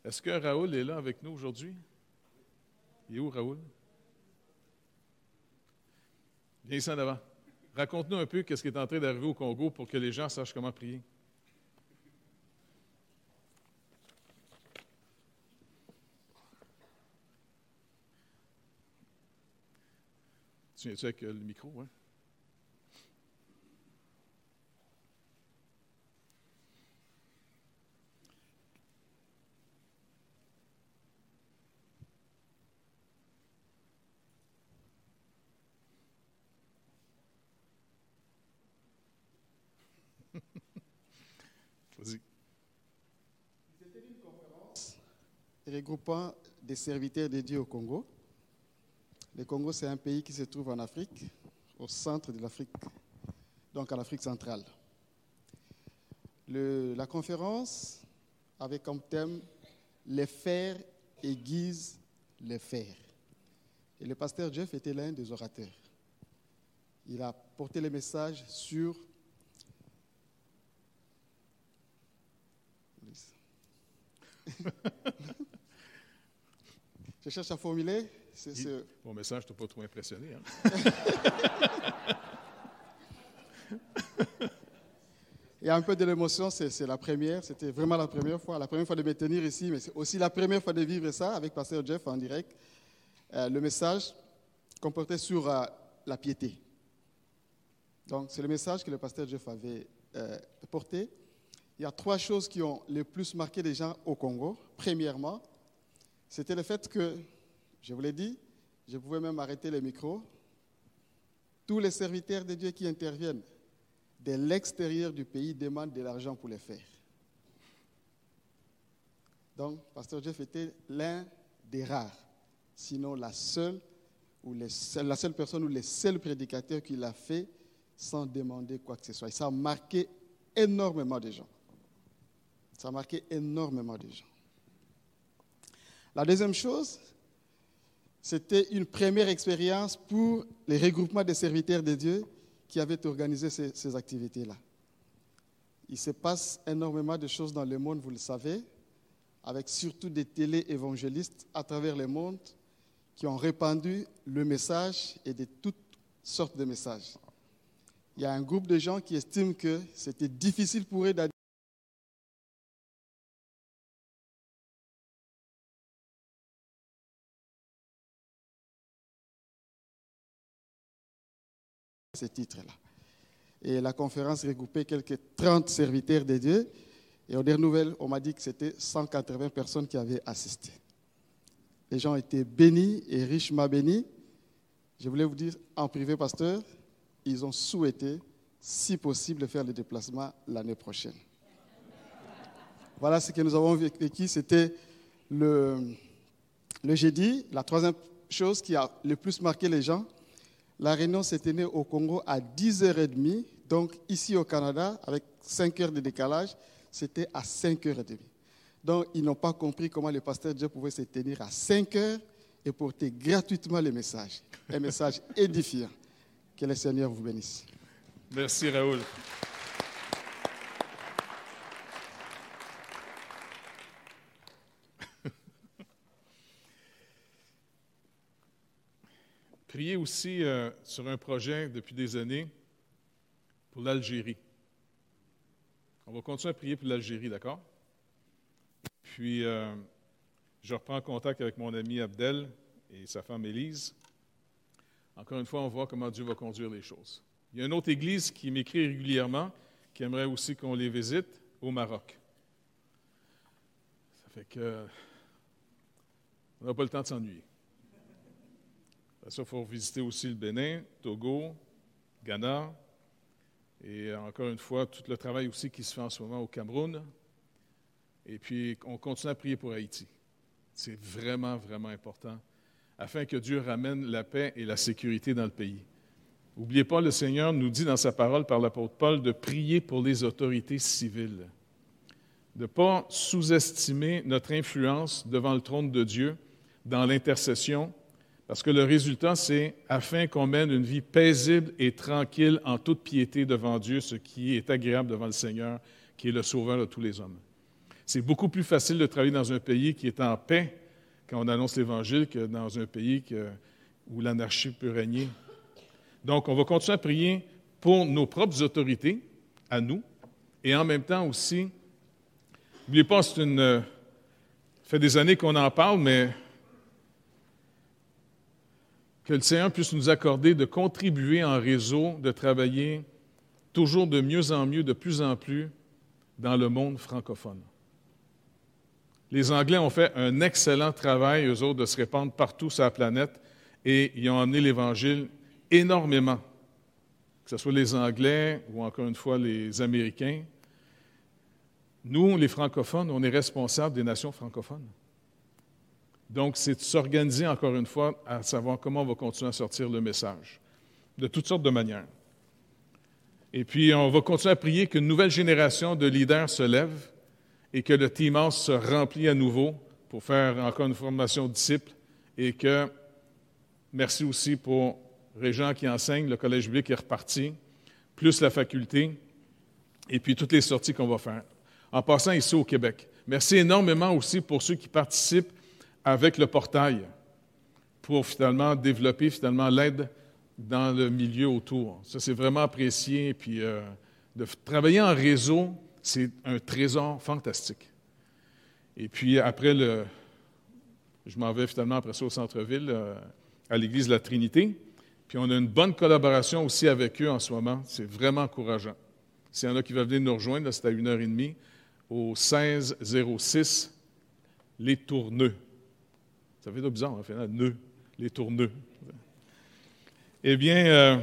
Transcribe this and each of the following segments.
Est-ce que Raoul est là avec nous aujourd'hui? Il est où, Raoul? Viens ici en avant. Raconte-nous un peu ce qui est en train d'arriver au Congo pour que les gens sachent comment prier. Tu viens-tu avec le micro, hein? Vas-y. C'était une conférence regroupant des serviteurs de Dieu au Congo. Le Congo, c'est un pays qui se trouve en Afrique, au centre de l'Afrique, donc en Afrique centrale. La conférence avait comme thème « Les fers aiguisent les fers ». Et le pasteur Jeff était l'un des orateurs. Il a porté le message sur Je cherche à formuler. Mon message ne t'a pas trop impressionné. Hein? Il y a un peu de l'émotion, c'est la première. C'était vraiment la première fois de me tenir ici, mais c'est aussi la première fois de vivre ça avec Pasteur Jeff en direct. Le message comportait sur la piété. Donc, c'est le message que le Pasteur Jeff avait porté. Il y a 3 choses qui ont le plus marqué les gens au Congo. Premièrement, c'était le fait que, je vous l'ai dit, je pouvais même arrêter le micro. Tous les serviteurs de Dieu qui interviennent de l'extérieur du pays demandent de l'argent pour les faire. Donc, Pasteur Jeff était l'un des rares, sinon la seule personne ou les seuls prédicateurs qui l'a fait sans demander quoi que ce soit. Et ça a marqué énormément de gens. Ça a marqué énormément de gens. La deuxième chose, c'était une première expérience pour les regroupements des serviteurs de Dieu qui avaient organisé ces activités-là. Il se passe énormément de choses dans le monde, vous le savez, avec surtout des télé-évangélistes à travers le monde qui ont répandu le message et de toutes sortes de messages. Il y a un groupe de gens qui estiment que c'était difficile pour eux d'adhérer à ces titres-là. Et la conférence regroupait quelques 30 serviteurs de Dieu. Et aux dernières nouvelles, on m'a dit que c'était 180 personnes qui avaient assisté. Les gens étaient bénis et richement bénis. Je voulais vous dire en privé, pasteur, ils ont souhaité, si possible, faire le déplacement l'année prochaine. Voilà ce que nous avons vécu. C'était le jeudi. La troisième chose qui a le plus marqué les gens, la réunion s'est tenue au Congo à 10h30. Donc ici au Canada, avec 5 heures de décalage, c'était à 5h30. Donc ils n'ont pas compris comment le pasteur Dieu pouvait se tenir à 5 heures et porter gratuitement le message. Un message édifiant. Que le Seigneur vous bénisse. Merci, Raoul. Priez aussi sur un projet depuis des années pour l'Algérie. On va continuer à prier pour l'Algérie, d'accord? Puis, je reprends contact avec mon ami Abdel et sa femme Élise. Encore une fois, on voit comment Dieu va conduire les choses. Il y a une autre église qui m'écrit régulièrement, qui aimerait aussi qu'on les visite au Maroc. Ça fait que on n'a pas le temps de s'ennuyer. Après ça, il faut visiter aussi le Bénin, Togo, Ghana, et encore une fois, tout le travail aussi qui se fait en ce moment au Cameroun. Et puis, on continue à prier pour Haïti. C'est vraiment, vraiment important, afin que Dieu ramène la paix et la sécurité dans le pays. N'oubliez pas, le Seigneur nous dit dans sa parole par l'apôtre Paul de prier pour les autorités civiles, de ne pas sous-estimer notre influence devant le trône de Dieu dans l'intercession, parce que le résultat, c'est afin qu'on mène une vie paisible et tranquille en toute piété devant Dieu, ce qui est agréable devant le Seigneur, qui est le sauveur de tous les hommes. C'est beaucoup plus facile de travailler dans un pays qui est en paix quand on annonce l'Évangile que dans un pays où l'anarchie peut régner. Donc, on va continuer à prier pour nos propres autorités, à nous, et en même temps aussi, n'oubliez pas, ça fait des années qu'on en parle, mais que le Seigneur puisse nous accorder de contribuer en réseau, de travailler toujours de mieux en mieux, de plus en plus dans le monde francophone. Les Anglais ont fait un excellent travail, eux autres, de se répandre partout sur la planète et ils ont amené l'Évangile énormément, que ce soit les Anglais ou encore une fois les Américains. Nous, les francophones, on est responsables des nations francophones. Donc, c'est de s'organiser encore une fois à savoir comment on va continuer à sortir le message, de toutes sortes de manières. Et puis, on va continuer à prier qu'une nouvelle génération de leaders se lève et que le Timos se remplit à nouveau pour faire encore une formation de disciples et que, merci aussi pour Régent qui enseigne, le collège biblique est reparti, plus la faculté, et puis toutes les sorties qu'on va faire. En passant ici au Québec. Merci énormément aussi pour ceux qui participent avec le portail pour finalement développer l'aide dans le milieu autour. Ça, c'est vraiment apprécié. Puis de travailler en réseau, c'est un trésor fantastique. Et puis après, je m'en vais finalement après ça au centre-ville, à l'église de la Trinité. Puis on a une bonne collaboration aussi avec eux en ce moment. C'est vraiment encourageant. S'il y en a qui veulent venir nous rejoindre, là, c'est à 1h30, au 1606 Les Tourneux. Ça fait bizarre, hein, finalement, nœud, Les Tourneux. Eh bien,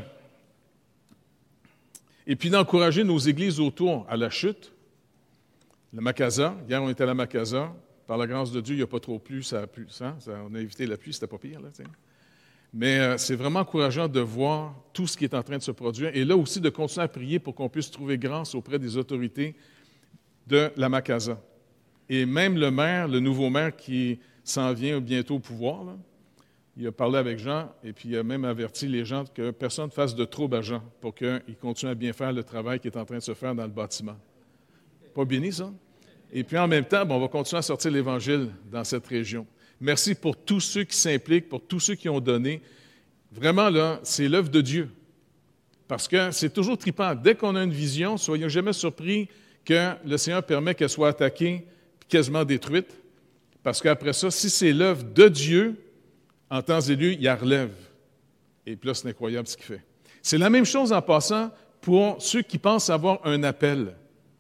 et puis d'encourager nos églises autour à la chute, le Macasa. Hier, on était à la Macasa. Par la grâce de Dieu, il n'y a pas trop plu, ça a plu. On a évité la pluie, c'était pas pire. Là, mais c'est vraiment encourageant de voir tout ce qui est en train de se produire. Et là aussi, de continuer à prier pour qu'on puisse trouver grâce auprès des autorités de la Macasa. Et même le maire, le nouveau maire qui s'en vient bientôt au pouvoir, là, il a parlé avec Jean et puis il a même averti les gens que personne ne fasse de trouble à Jean pour qu'il continue à bien faire le travail qui est en train de se faire dans le bâtiment. Pas béni, ça? Et puis en même temps, on va continuer à sortir l'Évangile dans cette région. Merci pour tous ceux qui s'impliquent, pour tous ceux qui ont donné. Vraiment, là, c'est l'œuvre de Dieu. Parce que c'est toujours trippant. Dès qu'on a une vision, soyons jamais surpris que le Seigneur permet qu'elle soit attaquée puis quasiment détruite. Parce qu'après ça, si c'est l'œuvre de Dieu, en temps et lieu, il la relève. Et puis là, c'est incroyable ce qu'il fait. C'est la même chose en passant pour ceux qui pensent avoir un appel.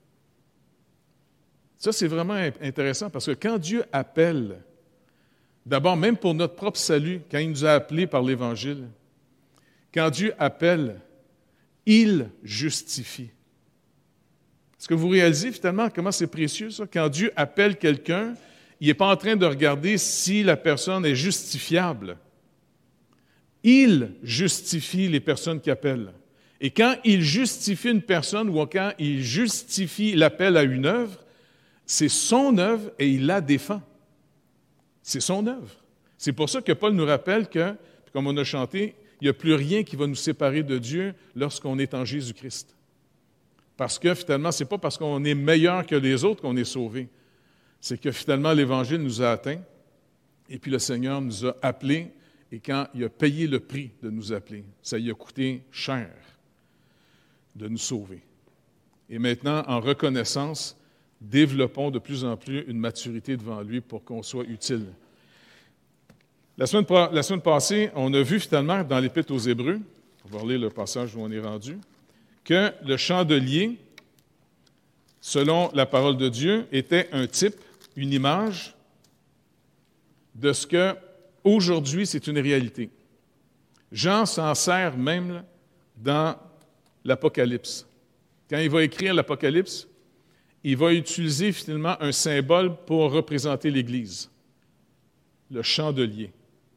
Ça, c'est vraiment intéressant parce que quand Dieu appelle, d'abord, même pour notre propre salut, quand il nous a appelés par l'Évangile, quand Dieu appelle, il justifie. Est-ce que vous réalisez finalement comment c'est précieux, ça? Quand Dieu appelle quelqu'un, il n'est pas en train de regarder si la personne est justifiable. Il justifie les personnes qui appellent. Et quand il justifie une personne ou quand il justifie l'appel à une œuvre, c'est son œuvre et il la défend. C'est son œuvre. C'est pour ça que Paul nous rappelle que, comme on a chanté, il n'y a plus rien qui va nous séparer de Dieu lorsqu'on est en Jésus-Christ. Parce que finalement, ce n'est pas parce qu'on est meilleur que les autres qu'on est sauvé. C'est que finalement, l'Évangile nous a atteints et puis le Seigneur nous a appelés et quand il a payé le prix de nous appeler, ça lui a coûté cher de nous sauver. Et maintenant, en reconnaissance, développons de plus en plus une maturité devant lui pour qu'on soit utile. La semaine passée, on a vu finalement dans l'Épître aux Hébreux, on va lire le passage où on est rendu, que le chandelier, selon la parole de Dieu, était un type, une image de ce que aujourd'hui c'est une réalité. Jean s'en sert même dans l'Apocalypse. Quand il va écrire l'Apocalypse, il va utiliser finalement un symbole pour représenter l'Église, le chandelier.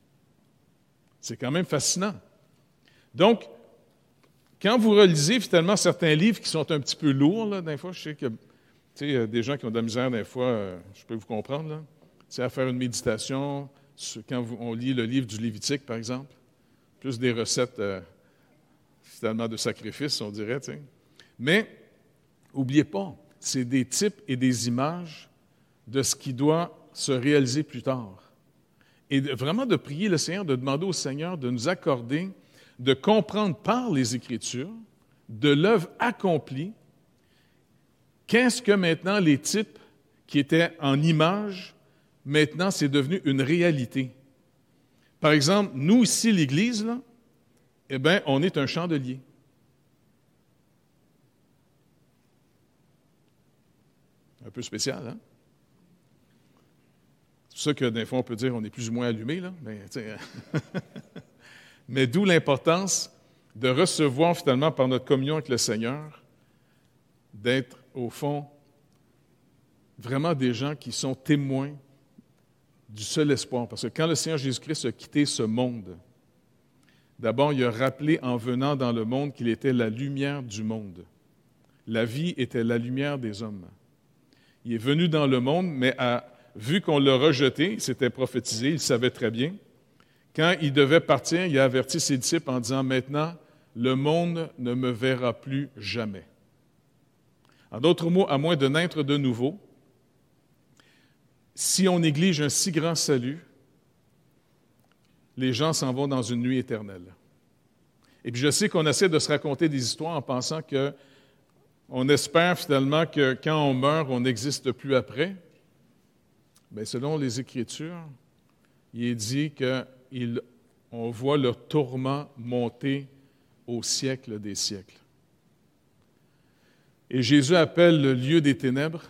C'est quand même fascinant. Donc, quand vous relisez finalement certains livres qui sont un petit peu lourds, là, des fois, je sais que des gens qui ont de la misère, des fois, je peux vous comprendre, là, à faire une méditation, quand on lit le livre du Lévitique, par exemple, plus des recettes finalement de sacrifice, on dirait. T'sais. Mais, n'oubliez pas, c'est des types et des images de ce qui doit se réaliser plus tard. Et vraiment de prier le Seigneur, de demander au Seigneur de nous accorder, de comprendre par les Écritures, de l'œuvre accomplie, qu'est-ce que maintenant les types qui étaient en image, maintenant c'est devenu une réalité. Par exemple, nous ici, l'Église, là, eh bien, on est un chandelier. Un peu spécial, hein? C'est pour ça que des fois, on peut dire qu'on est plus ou moins allumé, là. Mais d'où l'importance de recevoir finalement par notre communion avec le Seigneur, d'être au fond vraiment des gens qui sont témoins du seul espoir. Parce que quand le Seigneur Jésus-Christ a quitté ce monde, d'abord, il a rappelé en venant dans le monde qu'il était la lumière du monde. La vie était la lumière des hommes. Il est venu dans le monde, mais vu qu'on l'a rejeté, il s'était prophétisé, il savait très bien. Quand il devait partir, il a averti ses disciples en disant « Maintenant, le monde ne me verra plus jamais. » En d'autres mots, à moins de naître de nouveau, si on néglige un si grand salut, les gens s'en vont dans une nuit éternelle. Et puis je sais qu'on essaie de se raconter des histoires en pensant qu'on espère finalement que quand on meurt, on n'existe plus après. Bien, selon les Écritures, il est dit qu'on voit leur tourment monter au siècle des siècles. Et Jésus appelle le lieu des ténèbres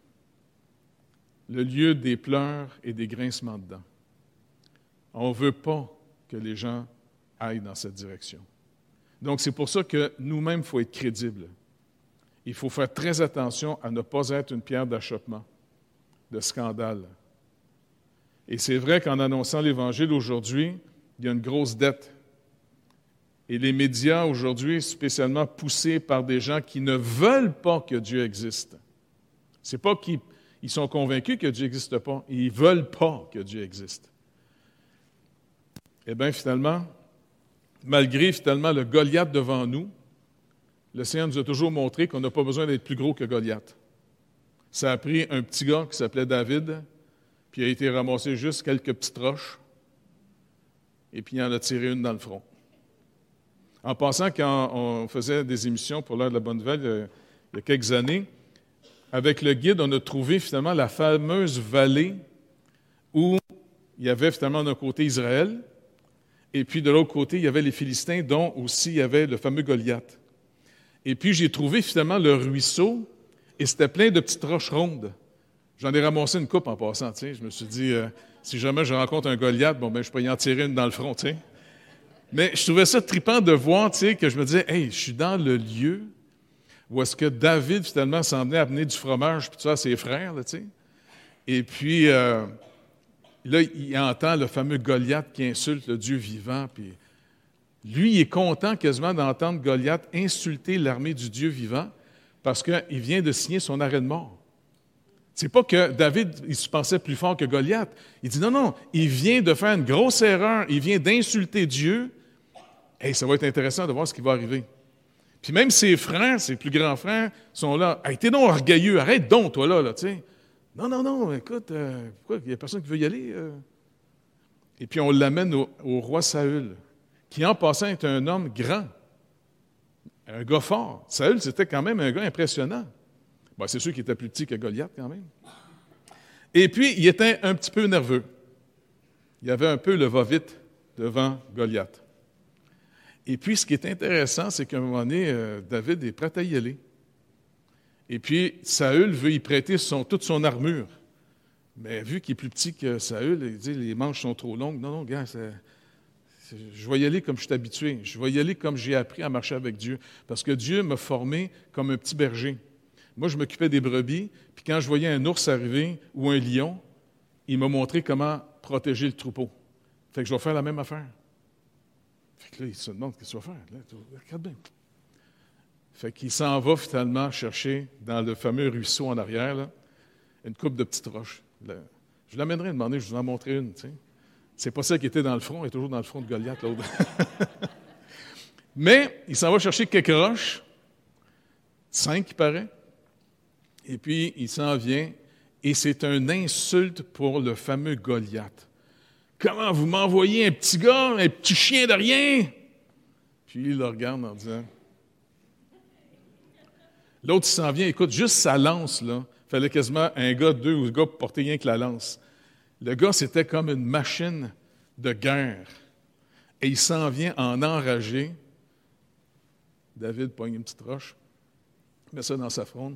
le lieu des pleurs et des grincements de dents. On ne veut pas que les gens aillent dans cette direction. Donc, c'est pour ça que nous-mêmes, il faut être crédibles. Il faut faire très attention à ne pas être une pierre d'achoppement, de scandale. Et c'est vrai qu'en annonçant l'Évangile aujourd'hui, il y a une grosse dette. Et les médias aujourd'hui, spécialement poussés par des gens qui ne veulent pas que Dieu existe. C'est pas qu'ils sont convaincus que Dieu n'existe pas, ils ne veulent pas que Dieu existe. Eh bien, finalement, malgré finalement le Goliath devant nous, le Seigneur nous a toujours montré qu'on n'a pas besoin d'être plus gros que Goliath. Ça a pris un petit gars qui s'appelait David, puis il a été ramassé juste quelques petites roches, et puis il en a tiré une dans le front. En passant, quand on faisait des émissions pour l'heure de la Bonne Nouvelle il y a quelques années, avec le guide, on a trouvé finalement la fameuse vallée où il y avait finalement d'un côté Israël, et puis de l'autre côté, il y avait les Philistins, dont aussi il y avait le fameux Goliath. Et puis j'ai trouvé finalement le ruisseau, et c'était plein de petites roches rondes. J'en ai ramassé une coupe en passant, tu sais. Je me suis dit, si jamais je rencontre un Goliath, bon, ben, je peux y en tirer une dans le front, tu sais. Mais je trouvais ça trippant de voir, tu sais, que je me disais, hey, je suis dans le lieu où est-ce que David, finalement, s'en venait amener du fromage, puis tout ça, à ses frères, là, tu sais. Et puis, là, il entend le fameux Goliath qui insulte le Dieu vivant, puis lui, il est content quasiment d'entendre Goliath insulter l'armée du Dieu vivant, parce qu'il vient de signer son arrêt de mort. C'est pas que David, il se pensait plus fort que Goliath. Il dit non, il vient de faire une grosse erreur, il vient d'insulter Dieu. Hey, ça va être intéressant de voir ce qui va arriver. Puis même ses frères, ses plus grands frères, sont là. Hey, t'es donc orgueilleux, arrête donc, toi là, tu sais. Non, écoute, pourquoi il n'y a personne qui veut y aller? Et puis on l'amène au roi Saül, qui en passant est un homme grand, un gars fort. Saül, c'était quand même un gars impressionnant. Bon, c'est sûr qu'il était plus petit que Goliath quand même. Et puis, il était un petit peu nerveux. Il avait un peu le va-vite devant Goliath. Et puis, ce qui est intéressant, c'est qu'à un moment donné, David est prêt à y aller. Et puis, Saül veut y prêter toute son armure. Mais vu qu'il est plus petit que Saül, il dit les manches sont trop longues. Non, gars, je vais y aller comme je suis habitué. Je vais y aller comme j'ai appris à marcher avec Dieu. Parce que Dieu m'a formé comme un petit berger. Moi, je m'occupais des brebis, puis quand je voyais un ours arriver ou un lion, il m'a montré comment protéger le troupeau. Fait que je vais faire la même affaire. Fait que là, il se demande qu'est-ce qu'il va faire. Là, regarde bien. Fait qu'il s'en va finalement chercher dans le fameux ruisseau en arrière, là, une coupe de petites roches. Là, je l'amènerai une moment, je vous en montrerai une. Tu sais. C'est pas celle qui était dans le front, elle est toujours dans le front de Goliath, l'autre. Mais il s'en va chercher quelques roches, 5 il paraît. Et puis, il s'en vient Et c'est une insulte pour le fameux Goliath. Comment vous m'envoyez un petit gars, un petit chien de rien? Puis il le regarde en disant... L'autre, il s'en vient, écoute, juste sa lance, là, il fallait quasiment un gars, deux ou un gars pour porter rien que la lance. Le gars, c'était comme une machine de guerre. Et il s'en vient en enragé. David pogne une petite roche, met ça dans sa fronde.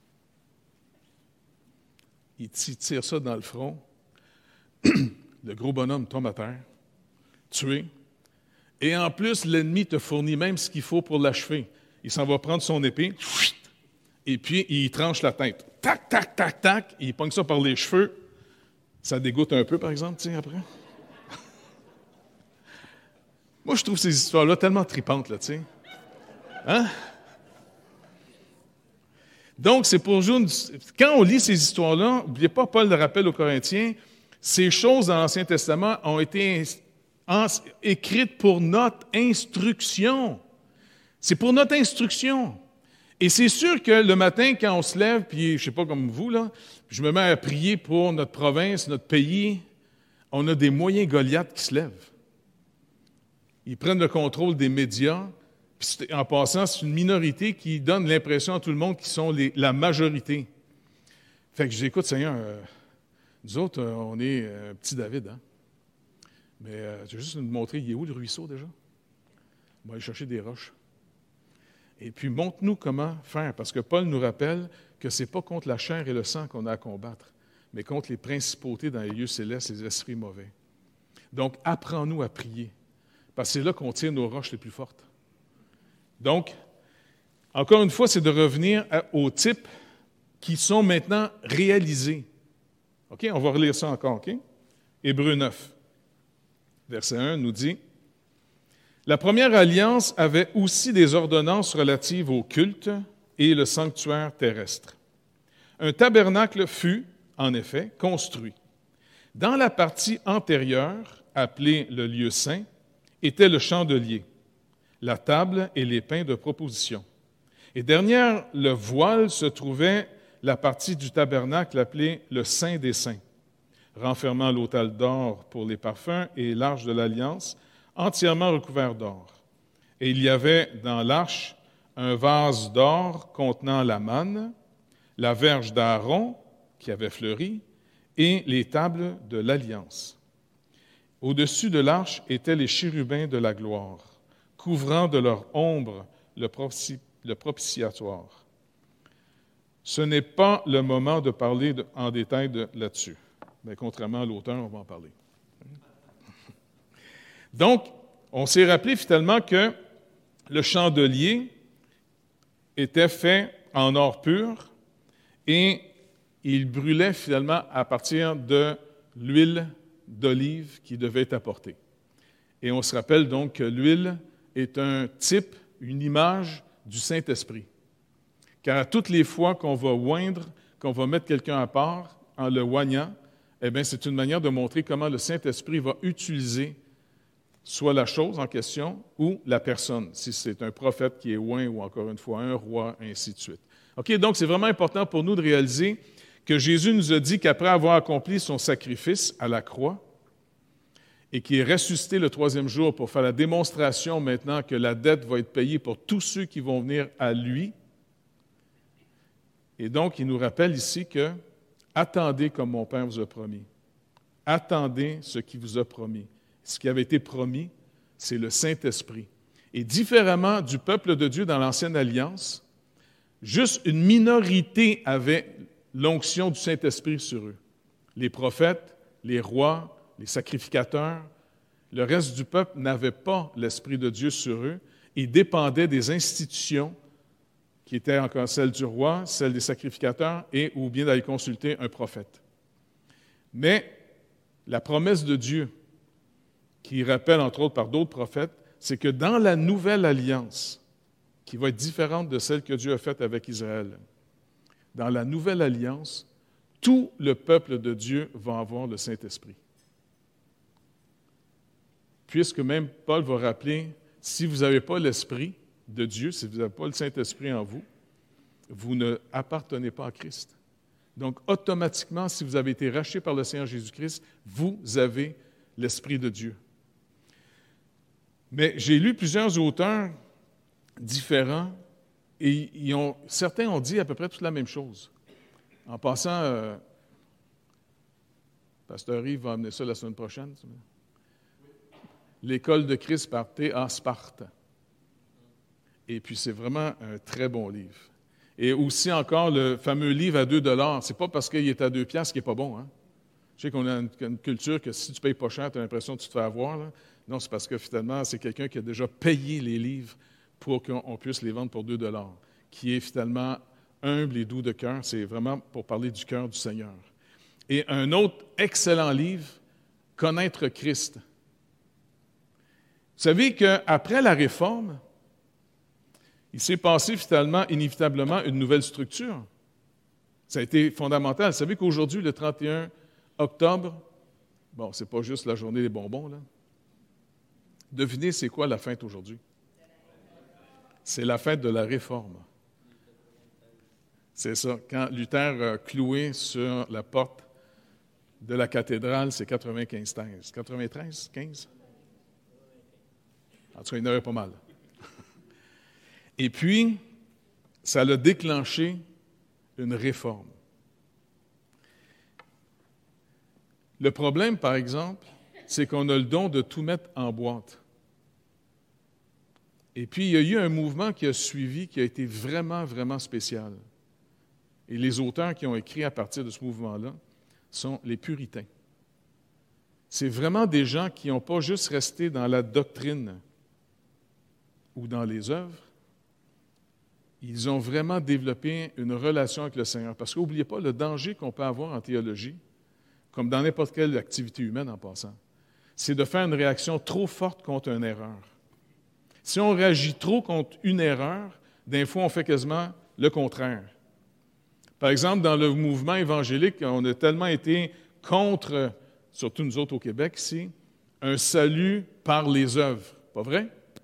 Il tire ça dans le front. Le gros bonhomme tombe à terre, tué. Et en plus, l'ennemi te fournit même ce qu'il faut pour l'achever. Il s'en va prendre son épée, et puis il tranche la tête. Tac, tac, tac, tac. Il pogne ça par les cheveux. Ça dégoûte un peu, par exemple, tu sais, après. Moi, je trouve ces histoires-là tellement tripantes, là, tu sais. Hein? Donc, c'est pour jouer. Quand on lit ces histoires-là, n'oubliez pas, Paul le rappelle aux Corinthiens, ces choses dans l'Ancien Testament ont été écrites pour notre instruction. C'est pour notre instruction. Et c'est sûr que le matin, quand on se lève, puis je ne sais pas comme vous, là, je me mets à prier pour notre province, notre pays, on a des moyens Goliath qui se lèvent. Ils prennent le contrôle des médias. Puis en passant, c'est une minorité qui donne l'impression à tout le monde qu'ils sont la majorité. Fait que j'écoute, Seigneur, nous autres, on est un petit David, hein? Mais je vais juste nous montrer, il est où le ruisseau déjà? On va aller chercher des roches. Et puis, montre-nous comment faire, parce que Paul nous rappelle que ce n'est pas contre la chair et le sang qu'on a à combattre, mais contre les principautés dans les lieux célestes, les esprits mauvais. Donc, apprends-nous à prier, parce que c'est là qu'on tire nos roches les plus fortes. Donc, encore une fois, c'est de revenir aux types qui sont maintenant réalisés. OK? On va relire ça encore, OK? Hébreux 9, verset 1 nous dit « La première alliance avait aussi des ordonnances relatives au culte et le sanctuaire terrestre. Un tabernacle fut, en effet, construit. Dans la partie antérieure, appelée le lieu saint, était le chandelier, la table et les pains de proposition. Et derrière le voile se trouvait la partie du tabernacle appelée le Saint des Saints, renfermant l'autel d'or pour les parfums et l'arche de l'Alliance, entièrement recouvert d'or. Et il y avait dans l'arche un vase d'or contenant la manne, la verge d'Aaron qui avait fleuri, et les tables de l'Alliance. Au-dessus de l'arche étaient les chérubins de la gloire, couvrant de leur ombre le propitiatoire. Ce n'est pas le moment de parler en détail là-dessus. Mais contrairement à l'auteur, on va en parler. Donc, on s'est rappelé finalement que le chandelier était fait en or pur et il brûlait finalement à partir de l'huile d'olive qui devait être apportée. Et on se rappelle donc que l'huile est un type, une image du Saint-Esprit. Car à toutes les fois qu'on va oindre, qu'on va mettre quelqu'un à part en le oignant, eh bien, c'est une manière de montrer comment le Saint-Esprit va utiliser soit la chose en question ou la personne, si c'est un prophète qui est oint ou encore une fois un roi, ainsi de suite. OK, donc c'est vraiment important pour nous de réaliser que Jésus nous a dit qu'après avoir accompli son sacrifice à la croix et qui est ressuscité le troisième jour pour faire la démonstration maintenant que la dette va être payée pour tous ceux qui vont venir à lui. Et donc, il nous rappelle ici que attendez comme mon Père vous a promis. Attendez ce qu'il vous a promis. Ce qui avait été promis, c'est le Saint-Esprit. Et différemment du peuple de Dieu dans l'Ancienne Alliance, juste une minorité avait l'onction du Saint-Esprit sur eux. Les prophètes, les rois, les sacrificateurs, le reste du peuple n'avait pas l'Esprit de Dieu sur eux et dépendait des institutions qui étaient encore celles du roi, celles des sacrificateurs et ou bien d'aller consulter un prophète. Mais la promesse de Dieu, qui rappelle entre autres par d'autres prophètes, c'est que dans la nouvelle alliance, qui va être différente de celle que Dieu a faite avec Israël, dans la nouvelle alliance, tout le peuple de Dieu va avoir le Saint-Esprit. Puisque même Paul va rappeler, si vous n'avez pas l'Esprit de Dieu, si vous n'avez pas le Saint-Esprit en vous, vous ne appartenez pas à Christ. Donc, automatiquement, si vous avez été racheté par le Seigneur Jésus-Christ, vous avez l'Esprit de Dieu. Mais j'ai lu plusieurs auteurs différents et certains ont dit à peu près toute la même chose. En passant, Pasteur Yves va amener ça la semaine prochaine. L'école de Christ par T.A. Sparte. Et puis, c'est vraiment un très bon livre. Et aussi encore le fameux livre à 2 $. C'est pas parce qu'il est à 2 piastres qu'il n'est pas bon. Hein? Je sais qu'on a une culture que si tu ne payes pas cher, tu as l'impression que tu te fais avoir. Là. Non, c'est parce que finalement, c'est quelqu'un qui a déjà payé les livres pour qu'on puisse les vendre pour 2 $, qui est finalement humble et doux de cœur. C'est vraiment pour parler du cœur du Seigneur. Et un autre excellent livre, Connaître Christ. Vous savez qu'après la Réforme, il s'est passé finalement, inévitablement, une nouvelle structure. Ça a été fondamental. Vous savez qu'aujourd'hui, le 31 octobre, bon, c'est pas juste la journée des bonbons, là. Devinez, c'est quoi la fête aujourd'hui? C'est la fête de la Réforme. C'est ça. Quand Luther a cloué sur la porte de la cathédrale, c'est 95-13. 93, 15? En tout cas, il y en aurait pas mal. Et puis, ça a déclenché une réforme. Le problème, par exemple, c'est qu'on a le don de tout mettre en boîte. Et puis, il y a eu un mouvement qui a suivi, qui a été vraiment, vraiment spécial. Et les auteurs qui ont écrit à partir de ce mouvement-là sont les puritains. C'est vraiment des gens qui n'ont pas juste resté dans la doctrine ou dans les œuvres, ils ont vraiment développé une relation avec le Seigneur. Parce qu'n'oubliez pas le danger qu'on peut avoir en théologie, comme dans n'importe quelle activité humaine en passant, c'est de faire une réaction trop forte contre une erreur. Si on réagit trop contre une erreur, des fois, on fait quasiment le contraire. Par exemple, dans le mouvement évangélique, on a tellement été contre, surtout nous autres au Québec ici, un salut par les œuvres. Pas vrai?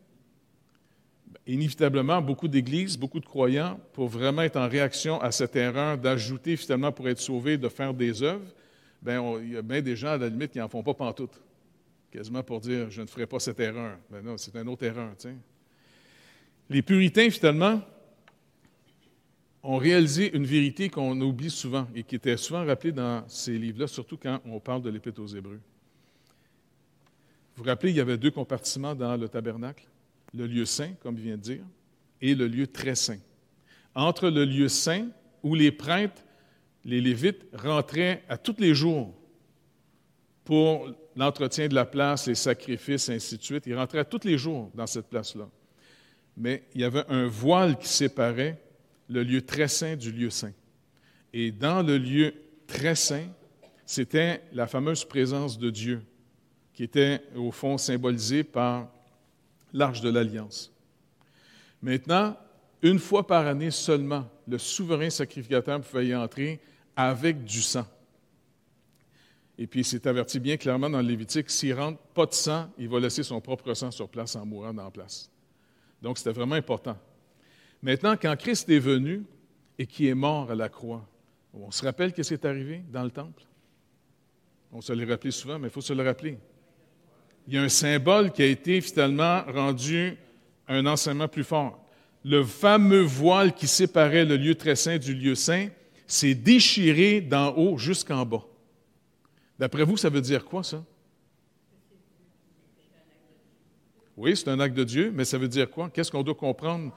Inévitablement, beaucoup d'églises, beaucoup de croyants, pour vraiment être en réaction à cette erreur d'ajouter finalement pour être sauvés, de faire des œuvres, il y a bien des gens à la limite qui n'en font pas pantoute. Quasiment pour dire, je ne ferai pas cette erreur. Ben non, c'est une autre erreur. T'sais. Les puritains, finalement, ont réalisé une vérité qu'on oublie souvent et qui était souvent rappelée dans ces livres-là, surtout quand on parle de l'Épître aux Hébreux. Vous vous rappelez, il y avait 2 compartiments dans le tabernacle. Le lieu saint, comme il vient de dire, et le lieu très saint. Entre le lieu saint, où les prêtres, les Lévites, rentraient à tous les jours pour l'entretien de la place, les sacrifices, ainsi de suite. Ils rentraient à tous les jours dans cette place-là. Mais il y avait un voile qui séparait le lieu très saint du lieu saint. Et dans le lieu très saint, c'était la fameuse présence de Dieu, qui était au fond symbolisée par l'Arche de l'Alliance. Maintenant, une fois par année seulement, le souverain sacrificateur pouvait y entrer avec du sang. Et puis, c'est averti bien clairement dans le Lévitique, s'il ne rentre pas de sang, il va laisser son propre sang sur place en mourant dans la place. Donc, c'était vraiment important. Maintenant, quand Christ est venu et qu'il est mort à la croix, on se rappelle ce qui est arrivé dans le temple? On se l'est rappelé souvent, mais il faut se le rappeler. Il y a un symbole qui a été finalement rendu un enseignement plus fort. Le fameux voile qui séparait le lieu très saint du lieu saint s'est déchiré d'en haut jusqu'en bas. D'après vous, ça veut dire quoi, ça? Oui, c'est un acte de Dieu, mais ça veut dire quoi? Qu'est-ce qu'on doit comprendre?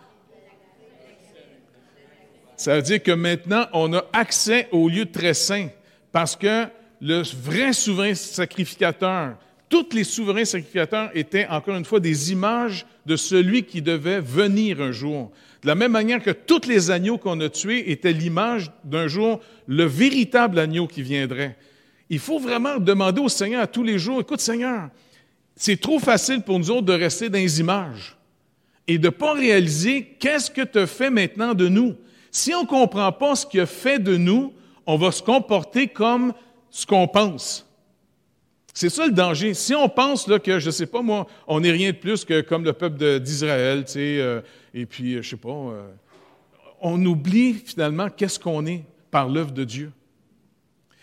Ça veut dire que maintenant, on a accès au lieu très saint, parce que le vrai souverain sacrificateur, tous les souverains sacrificateurs étaient, encore une fois, des images de celui qui devait venir un jour. De la même manière que tous les agneaux qu'on a tués étaient l'image d'un jour, le véritable agneau qui viendrait. Il faut vraiment demander au Seigneur à tous les jours, écoute Seigneur, c'est trop facile pour nous autres de rester dans les images et de ne pas réaliser qu'est-ce que tu as fait maintenant de nous. Si on ne comprend pas ce qu'il a fait de nous, on va se comporter comme ce qu'on pense. C'est ça le danger. Si on pense là, que, je ne sais pas moi, on n'est rien de plus que comme le peuple d'Israël, tu sais, et puis, je ne sais pas, on oublie finalement qu'est-ce qu'on est par l'œuvre de Dieu.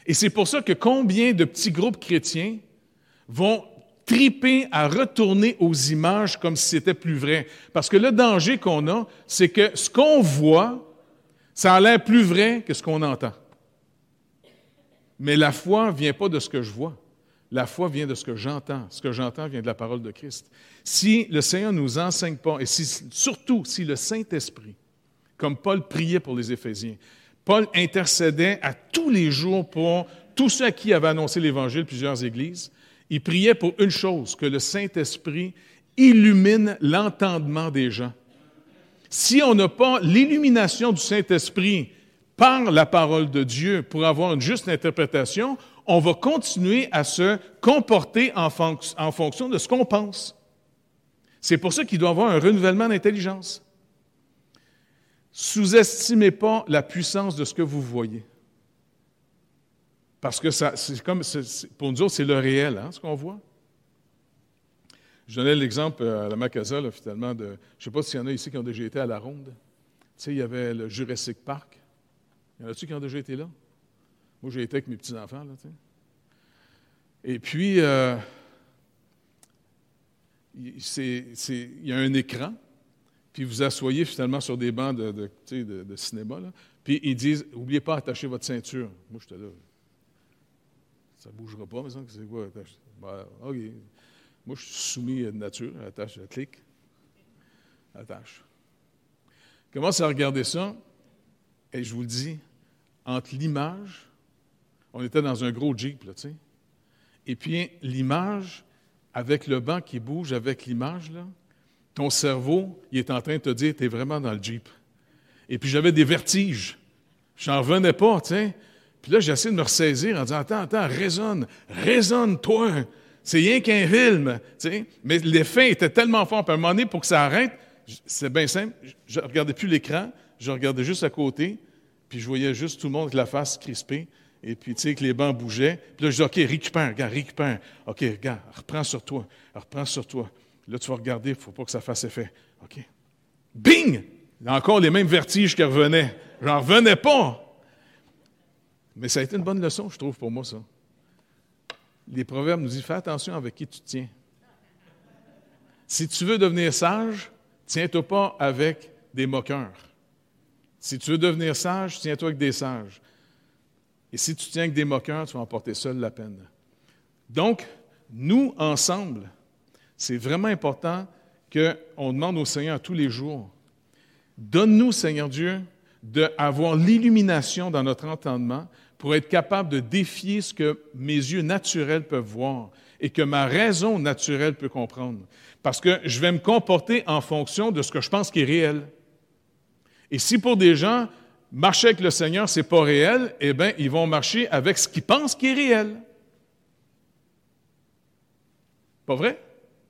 Et c'est pour ça que combien de petits groupes chrétiens vont triper à retourner aux images comme si c'était plus vrai. Parce que le danger qu'on a, c'est que ce qu'on voit, ça a l'air plus vrai que ce qu'on entend. Mais la foi ne vient pas de ce que je vois. La foi vient de ce que j'entends. Ce que j'entends vient de la parole de Christ. Si le Seigneur ne nous enseigne pas, et surtout si le Saint-Esprit, comme Paul priait pour les Éphésiens, Paul intercédait à tous les jours pour tous ceux à qui il avait annoncé l'Évangile, plusieurs églises. Il priait pour une chose, que le Saint-Esprit illumine l'entendement des gens. Si on n'a pas l'illumination du Saint-Esprit par la parole de Dieu pour avoir une juste interprétation, on va continuer à se comporter en fonction de ce qu'on pense. C'est pour ça qu'il doit y avoir un renouvellement d'intelligence. Sous-estimez pas la puissance de ce que vous voyez. Parce que pour nous autres, c'est le réel, ce qu'on voit. Je donnais l'exemple à la Macasa, finalement, je ne sais pas s'il y en a ici qui ont déjà été à la Ronde. Tu sais, il y avait le Jurassic Park. Il y en a-tu qui ont déjà été là? Moi, j'ai été avec mes petits-enfants, là, tu sais. Et puis, il y a un écran, puis vous asseyez finalement sur des bancs de cinéma, là, puis ils disent, « N'oubliez pas d'attacher votre ceinture. » Moi, j'étais là. Ça ne bougera pas, mais ça, c'est quoi? OK. Moi, je suis soumis de nature. Attache, clique. Attache. Je commence à regarder ça, et je vous le dis, entre l'image, on était dans un gros Jeep, là, tu sais, et puis l'image, avec le banc qui bouge, avec l'image, là, ton cerveau, il est en train de te dire, tu es vraiment dans le Jeep. Et puis j'avais des vertiges. Je n'en revenais pas, tu sais. Puis là, j'essaie de me ressaisir en disant, attends, raisonne-toi. C'est rien qu'un film, tu sais. Mais l'effet était tellement fort. Puis à un moment donné, pour que ça arrête, c'est bien simple, je ne regardais plus l'écran, je regardais juste à côté, puis je voyais juste tout le monde avec la face crispée, et puis tu sais que les bancs bougeaient. Puis là, je dis, OK, récupère. OK, regarde, reprends sur toi. Là, tu vas regarder, il ne faut pas que ça fasse effet. OK. Bing! Il y a encore les mêmes vertiges qui revenaient. J'en revenais pas. Mais ça a été une bonne leçon, je trouve, pour moi, ça. Les proverbes nous disent, fais attention avec qui tu te tiens. Si tu veux devenir sage, tiens-toi pas avec des moqueurs. Si tu veux devenir sage, tiens-toi avec des sages. Et si tu tiens avec des moqueurs, tu vas en porter seul la peine. Donc, nous, ensemble, c'est vraiment important qu'on demande au Seigneur tous les jours, donne-nous, Seigneur Dieu, d'avoir l'illumination dans notre entendement pour être capable de défier ce que mes yeux naturels peuvent voir et que ma raison naturelle peut comprendre. Parce que je vais me comporter en fonction de ce que je pense qui est réel. Et si pour des gens, marcher avec le Seigneur, ce n'est pas réel, eh bien, ils vont marcher avec ce qu'ils pensent qui est réel. Pas vrai?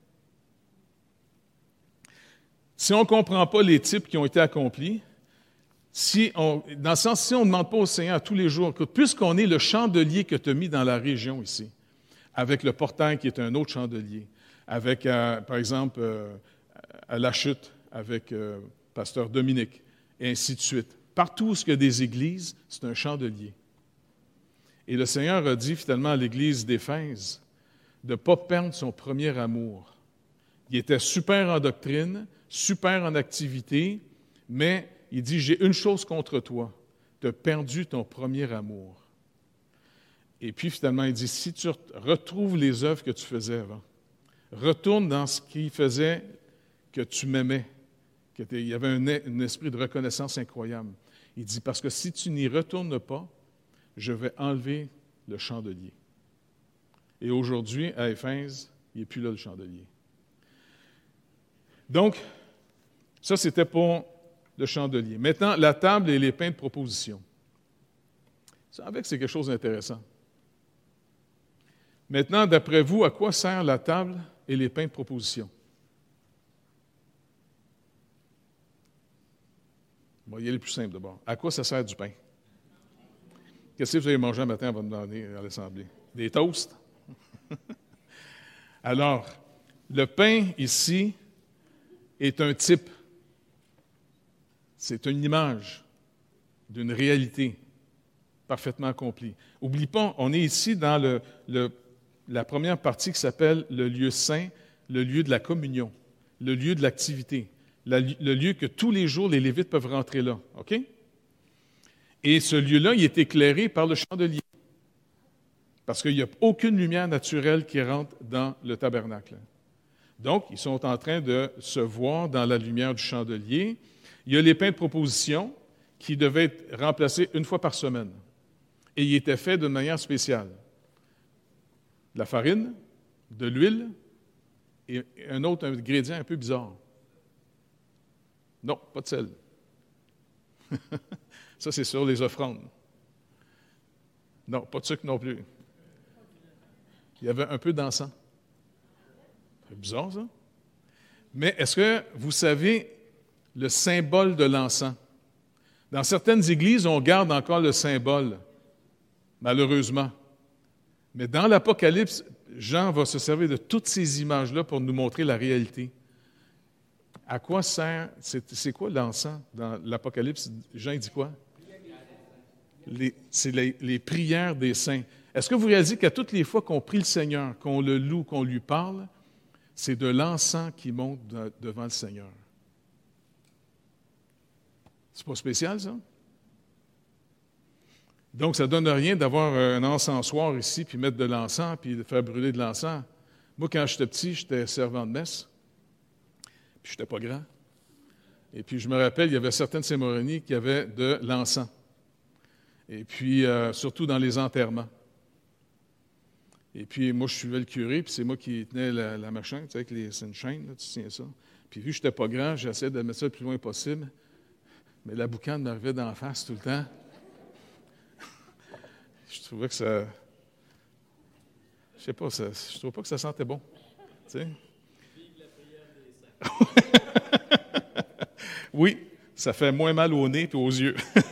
Si on ne comprend pas les types qui ont été accomplis, dans le sens, si on ne demande pas au Seigneur tous les jours, puisqu'on est le chandelier que tu as mis dans la région ici, avec le portail qui est un autre chandelier, avec, par exemple, à la chute, avec Pasteur Dominique, et ainsi de suite. Partout où il y a des églises, c'est un chandelier. Et le Seigneur a dit finalement à l'église d'Éphèse de ne pas perdre son premier amour. Il était super en doctrine, super en activité, mais il dit, j'ai une chose contre toi, tu as perdu ton premier amour. Et puis finalement, il dit, si tu retrouves les œuvres que tu faisais avant, retourne dans ce qui faisait que tu m'aimais, qu'il y avait un esprit de reconnaissance incroyable. Il dit, parce que si tu n'y retournes pas, je vais enlever le chandelier. Et aujourd'hui, à Éphèse, il n'est plus là le chandelier. Donc, ça c'était pour le chandelier. Maintenant, la table et les pains de proposition. Vous savez que c'est quelque chose d'intéressant. Maintenant, d'après vous, à quoi sert la table et les pains de proposition? Bon, il y a les plus simples d'abord. À quoi ça sert du pain? Qu'est-ce que vous avez mangé un matin avant de venir à l'Assemblée? Des toasts? Alors, le pain ici est un type. C'est une image d'une réalité. parfaitement accompli. N'oublie pas, on est ici dans la première partie qui s'appelle le lieu saint, le lieu de la communion, le lieu de l'activité, le lieu que tous les jours les Lévites peuvent rentrer là. OK? Et ce lieu-là, il est éclairé par le chandelier. Parce qu'il n'y a aucune lumière naturelle qui rentre dans le tabernacle. Donc, ils sont en train de se voir dans la lumière du chandelier. Il y a les pains de proposition qui devaient être remplacés une fois par semaine. Et ils étaient faits d'une manière spéciale. De la farine, de l'huile et un autre ingrédient un peu bizarre. Non, pas de sel. Ça, c'est sur les offrandes. Non, pas de sucre non plus. Il y avait un peu d'encens. C'est bizarre, ça. Mais est-ce que vous savez le symbole de l'encens? Dans certaines églises, on garde encore le symbole, malheureusement. Mais dans l'Apocalypse, Jean va se servir de toutes ces images-là pour nous montrer la réalité. À quoi sert, c'est quoi l'encens dans l'Apocalypse? Jean dit quoi? C'est les prières des saints. Est-ce que vous réalisez qu'à toutes les fois qu'on prie le Seigneur, qu'on le loue, qu'on lui parle, c'est de l'encens qui monte devant le Seigneur? C'est pas spécial, ça? Donc, ça ne donne rien d'avoir un encensoir ici, puis mettre de l'encens, puis de faire brûler de l'encens. Moi, quand j'étais petit, j'étais servant de messe, puis je n'étais pas grand. Et puis, je me rappelle, il y avait certaines cérémonies qui avaient de l'encens. Et puis, surtout dans les enterrements. Et puis, moi, je suivais le curé, puis c'est moi qui tenais la machin, tu sais, c'est une chaîne, là, tu tiens ça. Puis, vu que je n'étais pas grand, j'essayais de mettre ça le plus loin possible. Mais la boucane m'arrivait d'en face tout le temps. Je trouvais que ça... Je sais pas, je trouvais pas que ça sentait bon. Tu sais? Vive la prière des saints. Oui, ça fait moins mal au nez et aux yeux.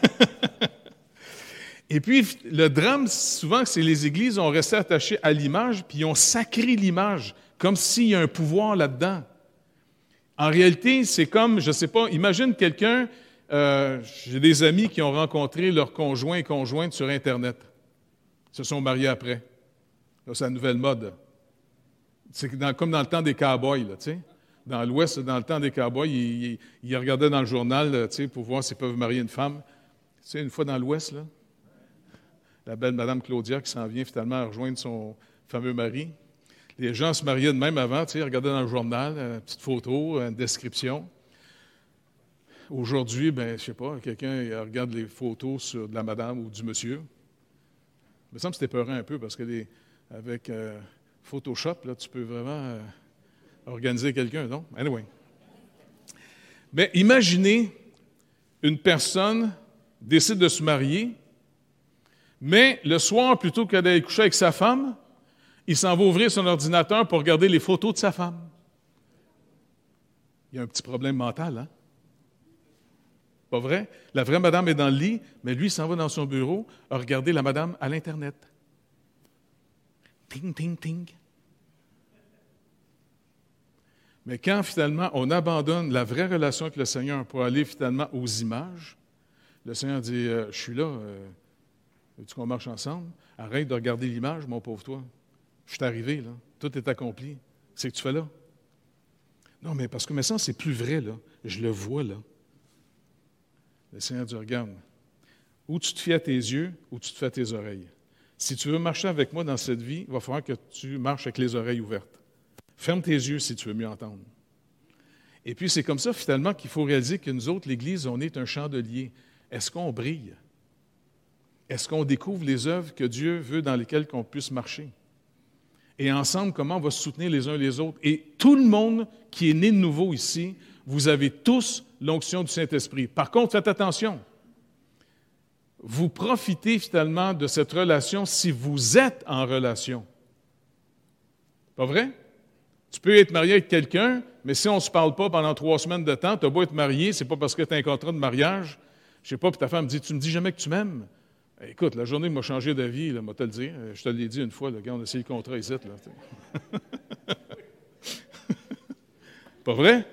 Et puis, le drame, souvent, c'est que les églises ont resté attachées à l'image, puis ils ont sacré l'image, comme s'il y a un pouvoir là-dedans. En réalité, c'est comme, je ne sais pas, imagine quelqu'un, j'ai des amis qui ont rencontré leurs conjoints et conjointes sur Internet. Ils se sont mariés après. Là, c'est la nouvelle mode. C'est comme dans le temps des cow-boys, là, tu sais. Dans l'Ouest, dans le temps des cow-boys, ils regardaient dans le journal, tu sais, pour voir s'ils peuvent marier une femme. Tu sais, une fois dans l'Ouest, là, la belle Madame Claudia qui s'en vient finalement à rejoindre son fameux mari. Les gens se mariaient de même avant, tu sais, ils regardaient dans le journal, une petite photo, une description. Aujourd'hui, ben, je ne sais pas, quelqu'un regarde les photos de la madame ou du monsieur. Il me semble que c'était peurant un peu parce que avec Photoshop, là, tu peux vraiment organiser quelqu'un, non? Anyway. Mais imaginez une personne décide de se marier, mais le soir, plutôt que d'aller coucher avec sa femme, il s'en va ouvrir son ordinateur pour regarder les photos de sa femme. Il y a un petit problème mental, hein? Pas vrai? La vraie madame est dans le lit, mais lui, il s'en va dans son bureau à regarder la madame à l'Internet. Ting, ting, ting. Mais quand, finalement, on abandonne la vraie relation avec le Seigneur pour aller, finalement, aux images, le Seigneur dit, je suis là, veux-tu qu'on marche ensemble? Arrête de regarder l'image, mon pauvre toi. Je suis arrivé, là. Tout est accompli. C'est que tu fais là. Non, mais parce que, mais ça, c'est plus vrai, là. Je le vois, là. Le Seigneur dit, regarde, ou tu te fies à tes yeux, ou tu te fais à tes oreilles. Si tu veux marcher avec moi dans cette vie, il va falloir que tu marches avec les oreilles ouvertes. Ferme tes yeux si tu veux mieux entendre. Et puis, c'est comme ça, finalement, qu'il faut réaliser que nous autres, l'Église, on est un chandelier. Est-ce qu'on brille? Est-ce qu'on découvre les œuvres que Dieu veut dans lesquelles on puisse marcher? Et ensemble, comment on va se soutenir les uns les autres? Et tout le monde qui est né de nouveau ici, vous avez tous l'onction du Saint-Esprit. Par contre, faites attention. Vous profitez finalement de cette relation si vous êtes en relation. Pas vrai? Tu peux être marié avec quelqu'un, mais si on ne se parle pas pendant 3 semaines de temps, tu as beau être marié, c'est pas parce que tu as un contrat de mariage. Je sais pas, puis ta femme me dit, tu me dis jamais que tu m'aimes. Écoute, la journée m'a changé d'avis, là, moi te le dire. Je te l'ai dit une fois, là, quand on a essayé le contrat ici. Là, pas vrai?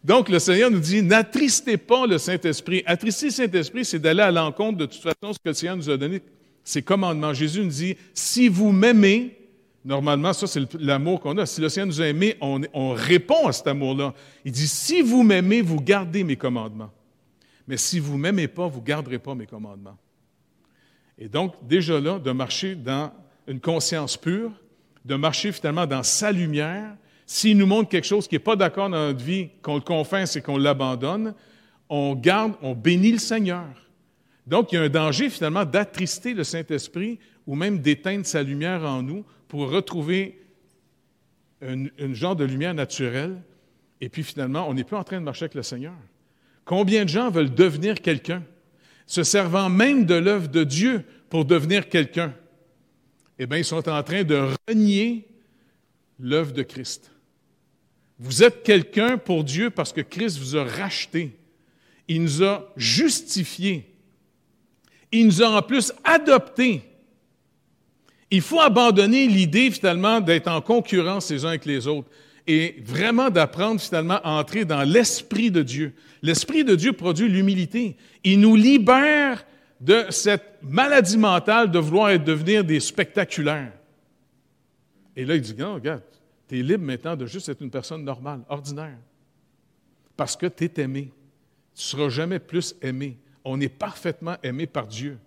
Donc, le Seigneur nous dit, n'attristez pas le Saint-Esprit. Attrister le Saint-Esprit, c'est d'aller à l'encontre de toute façon ce que le Seigneur nous a donné, ses commandements. Jésus nous dit, si vous m'aimez, normalement, ça c'est l'amour qu'on a. Si le Seigneur nous a aimés, on répond à cet amour-là. Il dit, si vous m'aimez, vous gardez mes commandements. Mais si vous ne m'aimez pas, vous ne garderez pas mes commandements. Et donc, déjà là, de marcher dans une conscience pure, de marcher finalement dans sa lumière, s'il nous montre quelque chose qui n'est pas d'accord dans notre vie, qu'on le confesse et qu'on l'abandonne, on garde, on bénit le Seigneur. Donc, il y a un danger finalement d'attrister le Saint-Esprit ou même d'éteindre sa lumière en nous pour retrouver une genre de lumière naturelle. Et puis finalement, on n'est plus en train de marcher avec le Seigneur. Combien de gens veulent devenir quelqu'un, se servant même de l'œuvre de Dieu pour devenir quelqu'un? Eh bien, ils sont en train de renier l'œuvre de Christ. Vous êtes quelqu'un pour Dieu parce que Christ vous a racheté. Il nous a justifiés. Il nous a en plus adoptés. Il faut abandonner l'idée finalement d'être en concurrence les uns avec les autres et vraiment d'apprendre finalement à entrer dans l'Esprit de Dieu. L'Esprit de Dieu produit l'humilité. Il nous libère de cette maladie mentale de vouloir devenir des spectaculaires. Et là, il dit, non, regarde, tu es libre maintenant de juste être une personne normale, ordinaire. Parce que tu es aimé. Tu ne seras jamais plus aimé. On est parfaitement aimé par Dieu.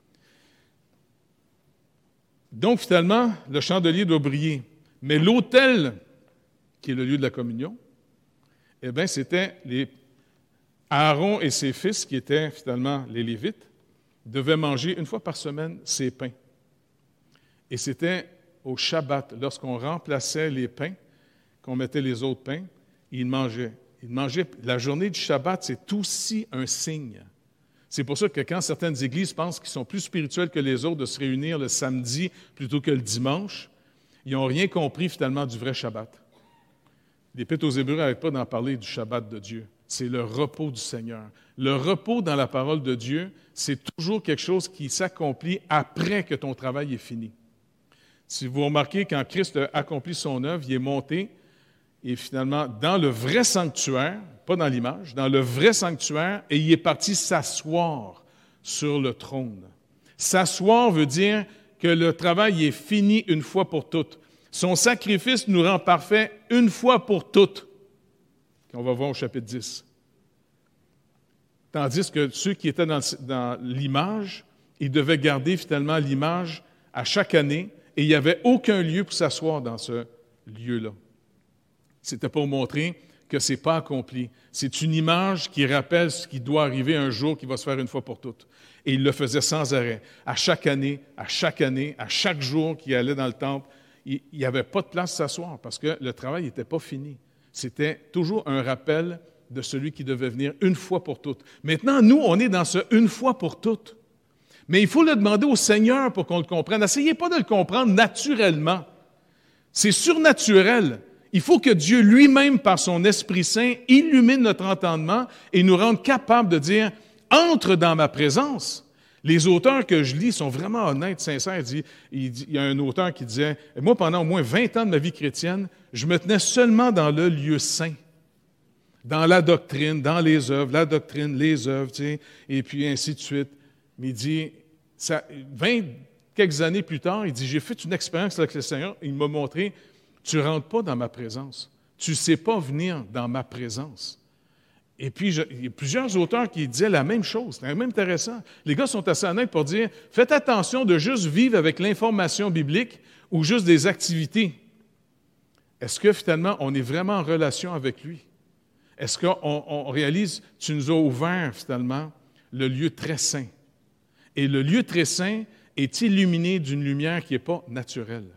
Donc, finalement, le chandelier doit briller. Mais l'autel, qui est le lieu de la communion, eh bien, c'était Aaron et ses fils, qui étaient finalement les Lévites, devaient manger une fois par semaine ces pains. Et c'était au Shabbat, lorsqu'on remplaçait les pains, qu'on mettait les autres pains, ils mangeaient. Ils mangeaient. La journée du Shabbat, c'est aussi un signe. C'est pour ça que quand certaines églises pensent qu'ils sont plus spirituels que les autres de se réunir le samedi plutôt que le dimanche, ils n'ont rien compris finalement du vrai Shabbat. L'Épître aux Hébreux n'arrête pas d'en parler du Shabbat de Dieu. C'est le repos du Seigneur. Le repos dans la parole de Dieu, c'est toujours quelque chose qui s'accomplit après que ton travail est fini. Si vous remarquez, quand Christ a accompli son œuvre, il est monté et finalement dans le vrai sanctuaire, pas dans l'image, dans le vrai sanctuaire, et il est parti s'asseoir sur le trône. S'asseoir veut dire que le travail est fini une fois pour toutes. Son sacrifice nous rend parfaits une fois pour toutes. On va voir au chapitre 10. Tandis que ceux qui étaient dans l'image, ils devaient garder finalement l'image à chaque année, et il n'y avait aucun lieu pour s'asseoir dans ce lieu-là. C'était pour montrer que ce n'est pas accompli. C'est une image qui rappelle ce qui doit arriver un jour, qui va se faire une fois pour toutes. Et il le faisait sans arrêt. À chaque année, à chaque jour qu'il allait dans le temple, il n'y avait pas de place pour s'asseoir parce que le travail n'était pas fini. C'était toujours un rappel de celui qui devait venir une fois pour toutes. Maintenant, nous, on est dans ce « une fois pour toutes ». Mais il faut le demander au Seigneur pour qu'on le comprenne. N'essayez pas de le comprendre naturellement. C'est surnaturel. Il faut que Dieu lui-même, par son Esprit Saint, illumine notre entendement et nous rende capables de dire « entre dans ma présence ». Les auteurs que je lis sont vraiment honnêtes, sincères. Il y a un auteur qui disait « Moi, pendant au moins 20 ans de ma vie chrétienne, je me tenais seulement dans le lieu saint, dans la doctrine, dans les œuvres, la doctrine, les œuvres, tu sais, et puis ainsi de suite. » Mais il dit, 20 quelques années plus tard, il dit, j'ai fait une expérience avec le Seigneur, il m'a montré, tu ne rentres pas dans ma présence. Tu ne sais pas venir dans ma présence. Et puis, il y a plusieurs auteurs qui disaient la même chose. C'est même intéressant. Les gars sont assez honnêtes pour dire, faites attention de juste vivre avec l'information biblique ou juste des activités. Est-ce que finalement, on est vraiment en relation avec lui? Est-ce qu'on réalise, tu nous as ouvert finalement le lieu très saint? Et le lieu très saint est illuminé d'une lumière qui n'est pas naturelle.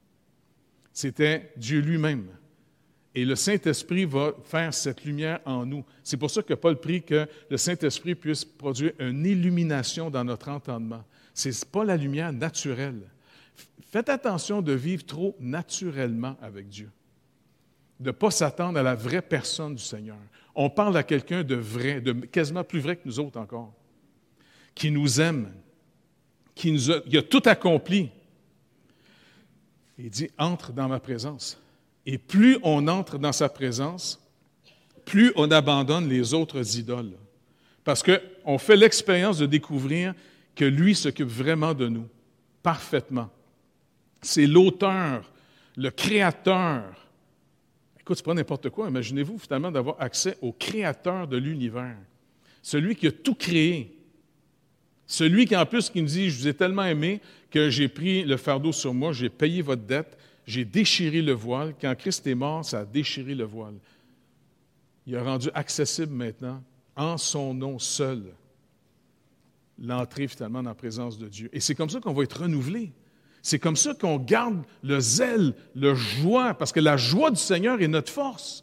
C'était Dieu lui-même. Et le Saint-Esprit va faire cette lumière en nous. C'est pour ça que Paul prie que le Saint-Esprit puisse produire une illumination dans notre entendement. Ce n'est pas la lumière naturelle. Faites attention de vivre trop naturellement avec Dieu. De ne pas s'attendre à la vraie personne du Seigneur. On parle à quelqu'un de vrai, de quasiment plus vrai que nous autres encore, qui nous aime, qui a tout accompli. Il dit, entre dans ma présence. Et plus on entre dans sa présence, plus on abandonne les autres idoles. Parce qu'on fait l'expérience de découvrir que lui s'occupe vraiment de nous, parfaitement. C'est l'auteur, le créateur. Écoute, c'est pas n'importe quoi. Imaginez-vous finalement d'avoir accès au créateur de l'univers. Celui qui a tout créé. Celui qui, en plus, qui nous dit « Je vous ai tellement aimé que j'ai pris le fardeau sur moi, j'ai payé votre dette, j'ai déchiré le voile. Quand Christ est mort, ça a déchiré le voile. » Il a rendu accessible maintenant, en son nom seul, l'entrée finalement dans la présence de Dieu. Et c'est comme ça qu'on va être renouvelé. C'est comme ça qu'on garde le zèle, le joie, parce que la joie du Seigneur est notre force.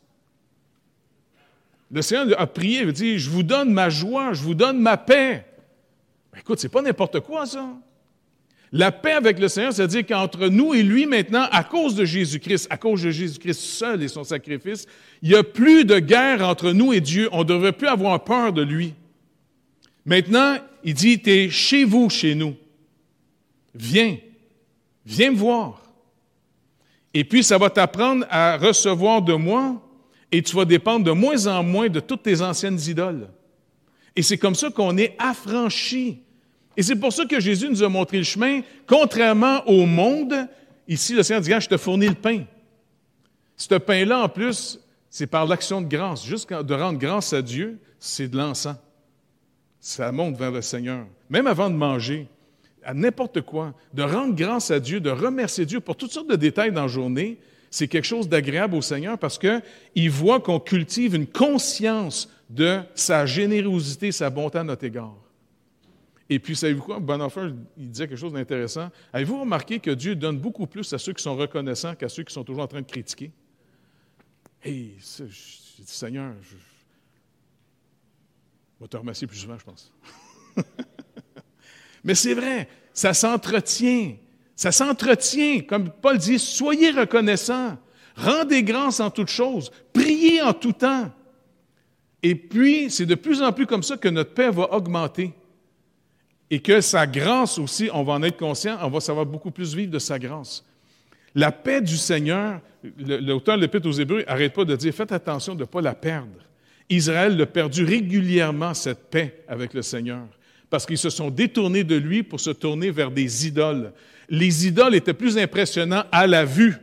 Le Seigneur a prié, il a dit « Je vous donne ma joie, je vous donne ma paix. » Écoute, c'est pas n'importe quoi, ça. La paix avec le Seigneur, c'est-à-dire qu'entre nous et lui, maintenant, à cause de Jésus-Christ seul et son sacrifice, il n'y a plus de guerre entre nous et Dieu. On ne devrait plus avoir peur de lui. Maintenant, il dit, tu es chez vous, chez nous. Viens me voir. Et puis, ça va t'apprendre à recevoir de moi et tu vas dépendre de moins en moins de toutes tes anciennes idoles. Et c'est comme ça qu'on est affranchi. Et c'est pour ça que Jésus nous a montré le chemin. Contrairement au monde, ici, le Seigneur dit, je te fournis le pain. Ce pain-là, en plus, c'est par l'action de grâce. Juste de rendre grâce à Dieu, c'est de l'encens. Ça monte vers le Seigneur. Même avant de manger, à n'importe quoi, de rendre grâce à Dieu, de remercier Dieu pour toutes sortes de détails dans la journée, c'est quelque chose d'agréable au Seigneur parce qu'il voit qu'on cultive une conscience de sa générosité, sa bonté à notre égard. Et puis, savez-vous quoi? Bonhoeffer, il disait quelque chose d'intéressant. Avez-vous remarqué que Dieu donne beaucoup plus à ceux qui sont reconnaissants qu'à ceux qui sont toujours en train de critiquer? Hey, ça, j'ai dit, Seigneur, je vais te remercier plus souvent, je pense. Mais c'est vrai, ça s'entretient. Ça s'entretient. Comme Paul dit, soyez reconnaissants. Rendez grâce en toutes choses. Priez en tout temps. Et puis, c'est de plus en plus comme ça que notre paix va augmenter. Et que sa grâce aussi, on va en être conscient, on va savoir beaucoup plus vivre de sa grâce. La paix du Seigneur, l'auteur de l'Épître aux Hébreux n'arrête pas de dire, faites attention de ne pas la perdre. Israël l'a perdu régulièrement, cette paix avec le Seigneur, parce qu'ils se sont détournés de lui pour se tourner vers des idoles. Les idoles étaient plus impressionnants à la vue.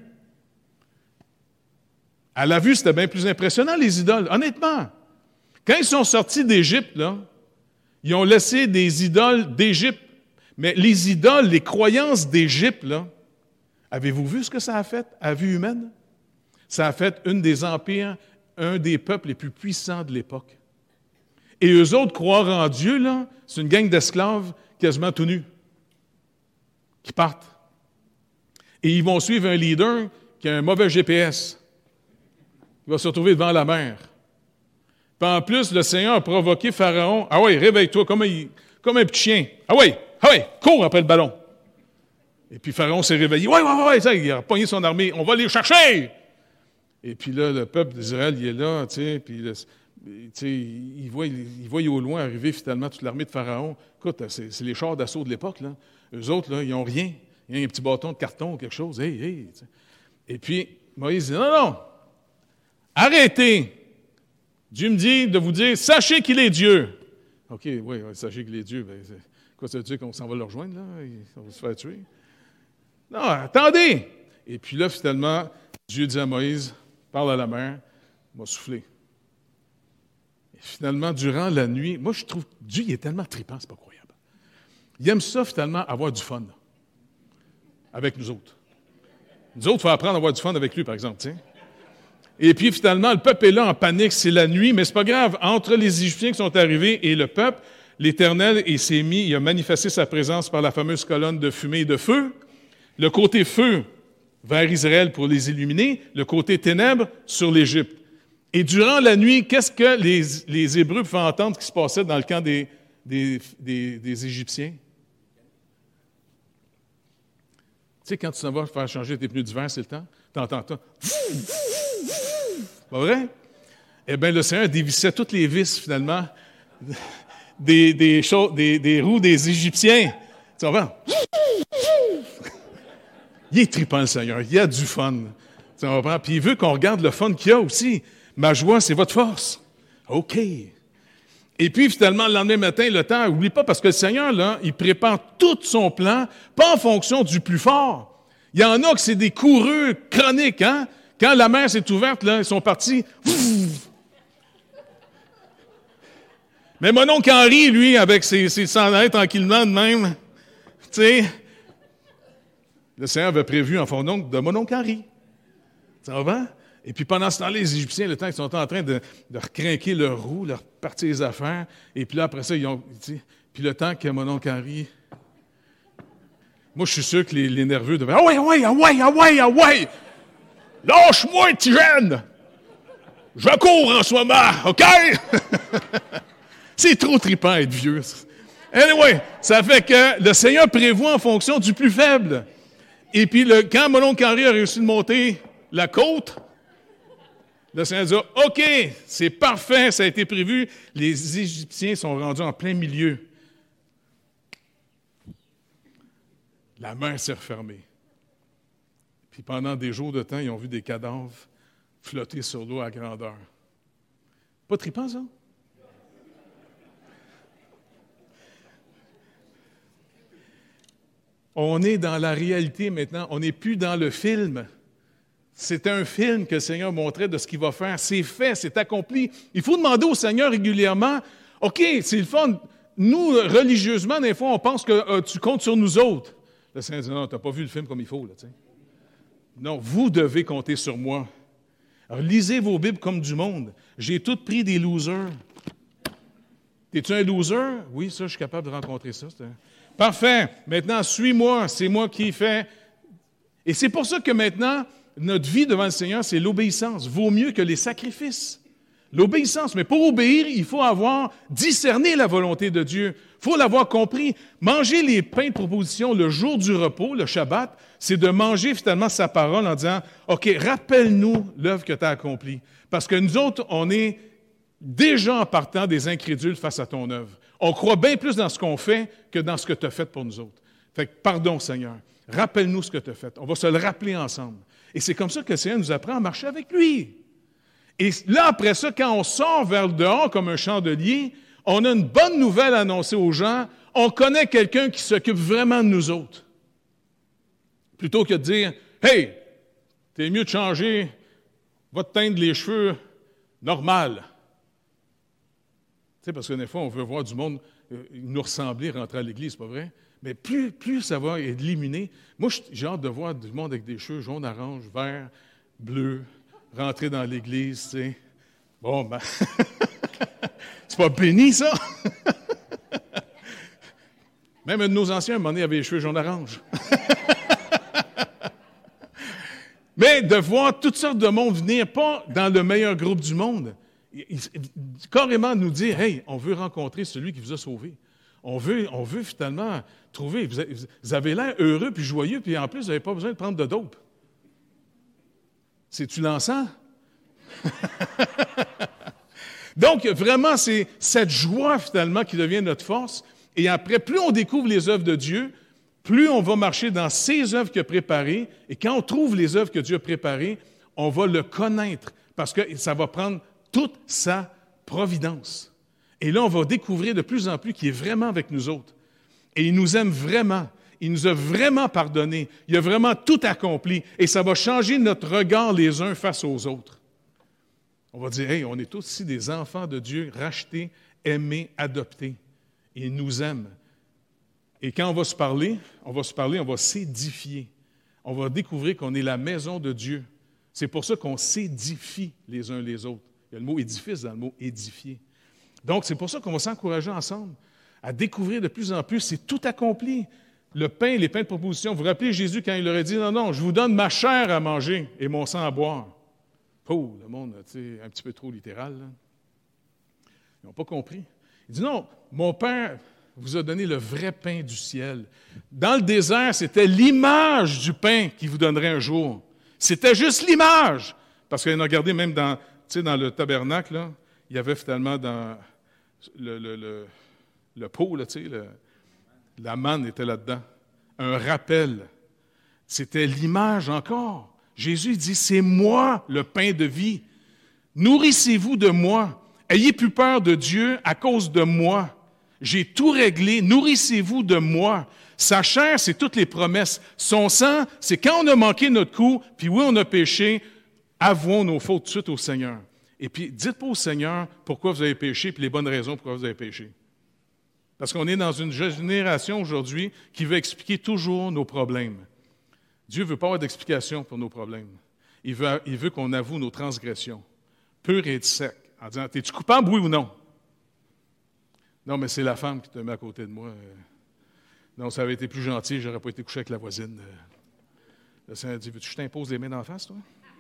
À la vue, c'était bien plus impressionnant, les idoles, honnêtement. Quand ils sont sortis d'Égypte, là, ils ont laissé des idoles d'Égypte. Mais les idoles, les croyances d'Égypte, là, avez-vous vu ce que ça a fait à vue humaine? Ça a fait un des empires, un des peuples les plus puissants de l'époque. Et eux autres, croire en Dieu, là, c'est une gang d'esclaves quasiment tout nus, qui partent. Et ils vont suivre un leader qui a un mauvais GPS. Il va se retrouver devant la mer. Puis en plus, le Seigneur a provoqué Pharaon. Ah oui, réveille-toi comme un petit chien. Ah oui, cours après le ballon. Et puis Pharaon s'est réveillé. Oui, ça, il a pogné son armée. On va les chercher. Et puis là, le peuple d'Israël, il est là, tu sais, puis il voit au loin arriver finalement toute l'armée de Pharaon. Écoute, c'est les chars d'assaut de l'époque, là. Eux autres, là, ils n'ont rien. Il y a un petit bâton de carton ou quelque chose. Hey. Et puis, Moïse dit, non, arrêtez. Dieu me dit de vous dire, sachez qu'il est Dieu. OK, oui, sachez qu'il est Dieu. Ben, quoi, ça veut dire qu'on s'en va le rejoindre, là? On va se faire tuer? Non, attendez! Et puis là, finalement, Dieu dit à Moïse, parle à la mer, il m'a soufflé. Et finalement, durant la nuit, moi, je trouve que Dieu, il est tellement trippant, c'est pas croyable. Il aime ça, finalement, avoir du fun avec nous autres. Nous autres, il faut apprendre à avoir du fun avec lui, par exemple, tu sais. Et puis, finalement, le peuple est là en panique, c'est la nuit, mais c'est pas grave. Entre les Égyptiens qui sont arrivés et le peuple, l'Éternel, il a manifesté sa présence par la fameuse colonne de fumée et de feu. Le côté feu vers Israël pour les illuminer, le côté ténèbres sur l'Égypte. Et durant la nuit, qu'est-ce que les Hébreux pouvaient entendre ce qui se passait dans le camp des Égyptiens? Tu sais, quand tu s'en vas faire changer tes pneus d'hiver, c'est le temps, t'entends ça. Pas vrai? Eh bien, le Seigneur dévissait toutes les vis, finalement, des roues des Égyptiens. Tu comprends? Il est trippant, le Seigneur. Il y a du fun. Tu comprends? Puis il veut qu'on regarde le fun qu'il y a aussi. Ma joie, c'est votre force. OK. Et puis, finalement, le lendemain matin, le temps, n'oublie pas, parce que le Seigneur, là, il prépare tout son plan, pas en fonction du plus fort. Il y en a que c'est des coureux chroniques, hein? Quand la mer s'est ouverte, là, ils sont partis. Mais mon oncle Henri, lui, avec ses sandales tranquillement de même, tu sais, le Seigneur avait prévu en fond de mon oncle Henri. Ça va? Et puis pendant ce temps-là, les Égyptiens, le temps qu'ils sont en train de recrinquer leur roue, leur partir les affaires, et puis là, après ça, puis le temps que mon oncle Henri... Moi, je suis sûr que les nerveux devaient... Ah ouais! Lâche-moi, petit jeune! Je cours en ce moment, OK? C'est trop trippant être vieux. Anyway, ça fait que le Seigneur prévoit en fonction du plus faible. Et puis, quand mon oncle Henri a réussi de monter la côte, le Seigneur dit « OK, c'est parfait, ça a été prévu. » Les Égyptiens sont rendus en plein milieu. La mer s'est refermée. Puis pendant des jours de temps, ils ont vu des cadavres flotter sur l'eau à grandeur. Pas trippant, ça? On est dans la réalité maintenant. On n'est plus dans le film. C'était un film que le Seigneur montrait de ce qu'il va faire. C'est fait, c'est accompli. Il faut demander au Seigneur régulièrement, « OK, c'est le fun. Nous, religieusement, des fois, on pense que tu comptes sur nous autres. » Le Seigneur dit, « Non, tu n'as pas vu le film comme il faut. Là, non, vous devez compter sur moi. Alors, lisez vos Bibles comme du monde. J'ai tout pris des losers. Es-tu un loser? Oui, ça, je suis capable de rencontrer ça. Parfait. Maintenant, suis-moi. C'est moi qui fais. Et c'est pour ça que maintenant, notre vie devant le Seigneur, c'est l'obéissance. Vaut mieux que les sacrifices. L'obéissance. Mais pour obéir, il faut avoir discerné la volonté de Dieu. Il faut l'avoir compris. Manger les pains de proposition le jour du repos, le Shabbat, c'est de manger finalement sa parole en disant, « OK, rappelle-nous l'œuvre que tu as accomplie. » Parce que nous autres, on est déjà en partant des incrédules face à ton œuvre. On croit bien plus dans ce qu'on fait que dans ce que tu as fait pour nous autres. Fait que, pardon Seigneur, rappelle-nous ce que tu as fait. On va se le rappeler ensemble. Et c'est comme ça que le Seigneur nous apprend à marcher avec lui. Et là, après ça, quand on sort vers le dehors comme un chandelier, on a une bonne nouvelle à annoncer aux gens. On connaît quelqu'un qui s'occupe vraiment de nous autres. Plutôt que de dire, « Hey, t'es mieux de changer, va te teindre les cheveux normal. » Tu sais, parce que des fois, on veut voir du monde nous ressembler, rentrer à l'église, c'est pas vrai? Mais plus ça va éliminer. Moi, j'ai hâte de voir du monde avec des cheveux jaune, orange, vert, bleu, rentrer dans l'église, tu sais. Bon, ben, c'est pas béni, ça? Même un de nos anciens, à un moment donné, avait les cheveux jaune-orange. Mais de voir toutes sortes de monde venir, pas dans le meilleur groupe du monde, carrément nous dire, « Hey, on veut rencontrer celui qui vous a sauvé. On veut finalement trouver, vous avez l'air heureux puis joyeux, puis en plus, vous n'avez pas besoin de prendre de dope. » C'est-tu lançant? Donc, vraiment, c'est cette joie, finalement, qui devient notre force. Et après, plus on découvre les œuvres de Dieu, plus on va marcher dans ses œuvres qu'il a préparées. Et quand on trouve les œuvres que Dieu a préparées, on va le connaître, parce que ça va prendre toute sa providence. Et là, on va découvrir de plus en plus qu'il est vraiment avec nous autres. Et il nous aime vraiment. Il nous a vraiment pardonné. Il a vraiment tout accompli. Et ça va changer notre regard les uns face aux autres. On va dire, « Hey, on est tous ici des enfants de Dieu, rachetés, aimés, adoptés. Et il nous aime. » Et quand on va se parler, on va s'édifier. On va découvrir qu'on est la maison de Dieu. C'est pour ça qu'on s'édifie les uns les autres. Il y a le mot « édifice » dans le mot « édifier ». Donc, c'est pour ça qu'on va s'encourager ensemble à découvrir de plus en plus. C'est tout accompli. Le pain, les pains de proposition. Vous vous rappelez Jésus quand il leur a dit « Non, non, je vous donne ma chair à manger et mon sang à boire. » Oh, le monde, tu sais, un petit peu trop littéral. Là. Ils n'ont pas compris. Il dit « Non, mon Père vous a donné le vrai pain du ciel. » Dans le désert, c'était l'image du pain qu'il vous donnerait un jour. C'était juste l'image. Parce qu'il a regardé même dans le tabernacle, là, il y avait finalement dans le pot, là, la manne était là-dedans. Un rappel. C'était l'image encore. Jésus dit, c'est moi le pain de vie. Nourrissez-vous de moi. Ayez plus peur de Dieu à cause de moi. J'ai tout réglé. Nourrissez-vous de moi. Sa chair, c'est toutes les promesses. Son sang, c'est quand on a manqué notre coup, puis oui, on a péché, avouons nos fautes tout de suite au Seigneur. Et puis, dites pas au Seigneur pourquoi vous avez péché, puis les bonnes raisons pourquoi vous avez péché. Parce qu'on est dans une génération aujourd'hui qui veut expliquer toujours nos problèmes. Dieu ne veut pas avoir d'explication pour nos problèmes. Il veut qu'on avoue nos transgressions, pur et sec, en disant, es-tu coupable, oui ou non? Non, mais c'est la femme qui te met à côté de moi. Non, ça avait été plus gentil, je n'aurais pas été couché avec la voisine. Le Seigneur dit, veux-tu que je t'impose les mains d'en face, toi?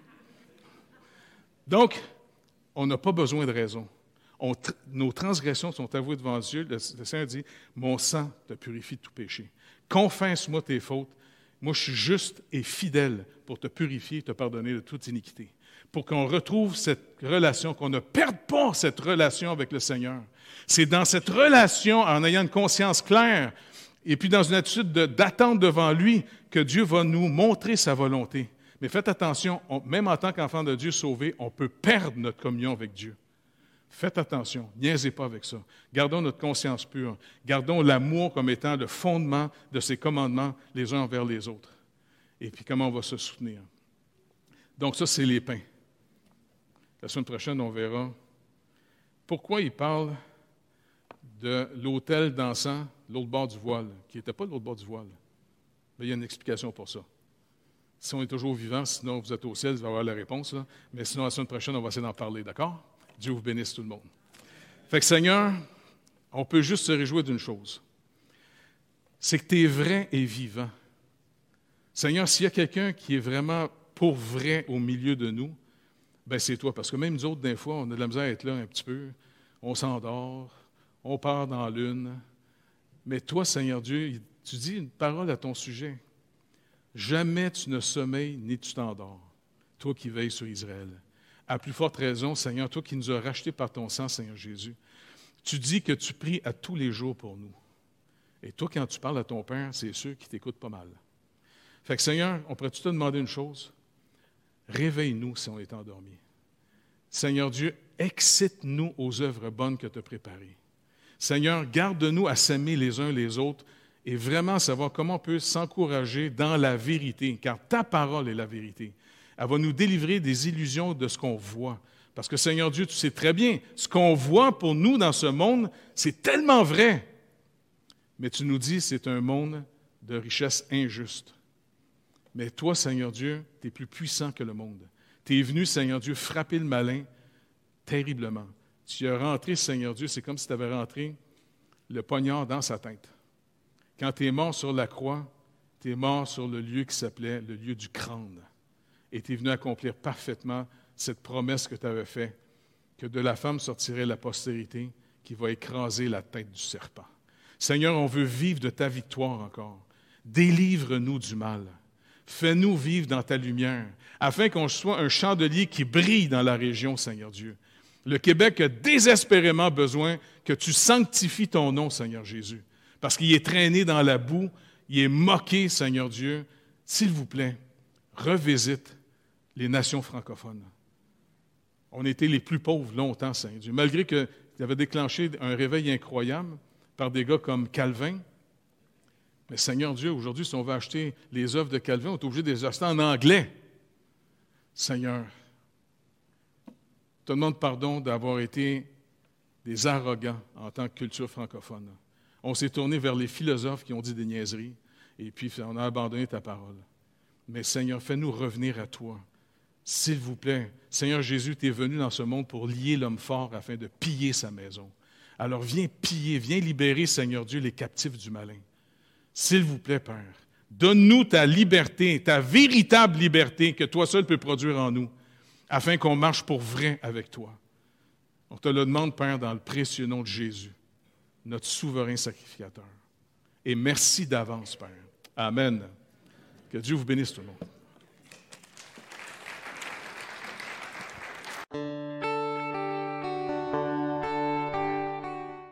Donc, on n'a pas besoin de raison. Nos transgressions sont avouées devant Dieu. Le Seigneur dit, mon sang te purifie de tout péché. Confesse-moi tes fautes. Moi, je suis juste et fidèle pour te purifier et te pardonner de toute iniquité. Pour qu'on retrouve cette relation, qu'on ne perde pas cette relation avec le Seigneur. C'est dans cette relation, en ayant une conscience claire, et puis dans une attitude d'attente devant lui, que Dieu va nous montrer sa volonté. Mais faites attention, même en tant qu'enfant de Dieu sauvé, on peut perdre notre communion avec Dieu. Faites attention, niaisez pas avec ça. Gardons notre conscience pure. Gardons l'amour comme étant le fondement de ses commandements les uns envers les autres. Et puis comment on va se soutenir. Donc ça, c'est les pains. La semaine prochaine, on verra pourquoi il parle de l'autel d'encens, l'autre bord du voile, qui n'était pas l'autre bord du voile. Mais il y a une explication pour ça. Si on est toujours vivant, sinon vous êtes au ciel, vous allez avoir la réponse. Là. Mais sinon, la semaine prochaine, on va essayer d'en parler, d'accord? Dieu vous bénisse tout le monde. Fait que Seigneur, on peut juste se réjouir d'une chose. C'est que tu es vrai et vivant. Seigneur, s'il y a quelqu'un qui est vraiment pour vrai au milieu de nous, ben c'est toi. Parce que même nous autres, des fois, on a de la misère à être là un petit peu. On s'endort, on part dans l'une. Mais toi, Seigneur Dieu, tu dis une parole à ton sujet. Jamais tu ne sommeilles ni tu t'endors, toi qui veilles sur Israël. À plus forte raison, Seigneur, toi qui nous as rachetés par ton sang, Seigneur Jésus, tu dis que tu pries à tous les jours pour nous. Et toi, quand tu parles à ton Père, c'est sûr qu'il t'écoute pas mal. Fait que Seigneur, on pourrait-tu te demander une chose? Réveille-nous si on est endormi. Seigneur Dieu, excite-nous aux œuvres bonnes que tu as préparées. Seigneur, garde-nous à s'aimer les uns les autres et vraiment savoir comment on peut s'encourager dans la vérité, car ta parole est la vérité. Elle va nous délivrer des illusions de ce qu'on voit. Parce que, Seigneur Dieu, tu sais très bien, ce qu'on voit pour nous dans ce monde, c'est tellement vrai. Mais tu nous dis, c'est un monde de richesse injuste. Mais toi, Seigneur Dieu, tu es plus puissant que le monde. Tu es venu, Seigneur Dieu, frapper le malin terriblement. Tu as rentré, Seigneur Dieu, c'est comme si tu avais rentré le poignard dans sa tête. Quand tu es mort sur la croix, tu es mort sur le lieu qui s'appelait le lieu du crâne. Et tu es venu accomplir parfaitement cette promesse que tu avais faite, que de la femme sortirait la postérité qui va écraser la tête du serpent. Seigneur, on veut vivre de ta victoire encore. Délivre-nous du mal. Fais-nous vivre dans ta lumière, afin qu'on soit un chandelier qui brille dans la région, Seigneur Dieu. Le Québec a désespérément besoin que tu sanctifies ton nom, Seigneur Jésus, parce qu'il est traîné dans la boue, il est moqué, Seigneur Dieu. S'il vous plaît, revisite les nations francophones. On était les plus pauvres longtemps, Seigneur Dieu. Malgré qu'il avait déclenché un réveil incroyable par des gars comme Calvin. Mais Seigneur Dieu, aujourd'hui, si on veut acheter les œuvres de Calvin, on est obligé de les acheter en anglais. Seigneur, je te demande pardon d'avoir été des arrogants en tant que culture francophone. On s'est tourné vers les philosophes qui ont dit des niaiseries, et puis on a abandonné ta parole. Mais Seigneur, fais-nous revenir à toi. S'il vous plaît, Seigneur Jésus, tu es venu dans ce monde pour lier l'homme fort afin de piller sa maison. Alors viens piller, viens libérer, Seigneur Dieu, les captifs du malin. S'il vous plaît, Père, donne-nous ta liberté, ta véritable liberté que toi seul peux produire en nous, afin qu'on marche pour vrai avec toi. On te le demande, Père, dans le précieux nom de Jésus, notre souverain sacrificateur. Et merci d'avance, Père. Amen. Que Dieu vous bénisse tout le monde.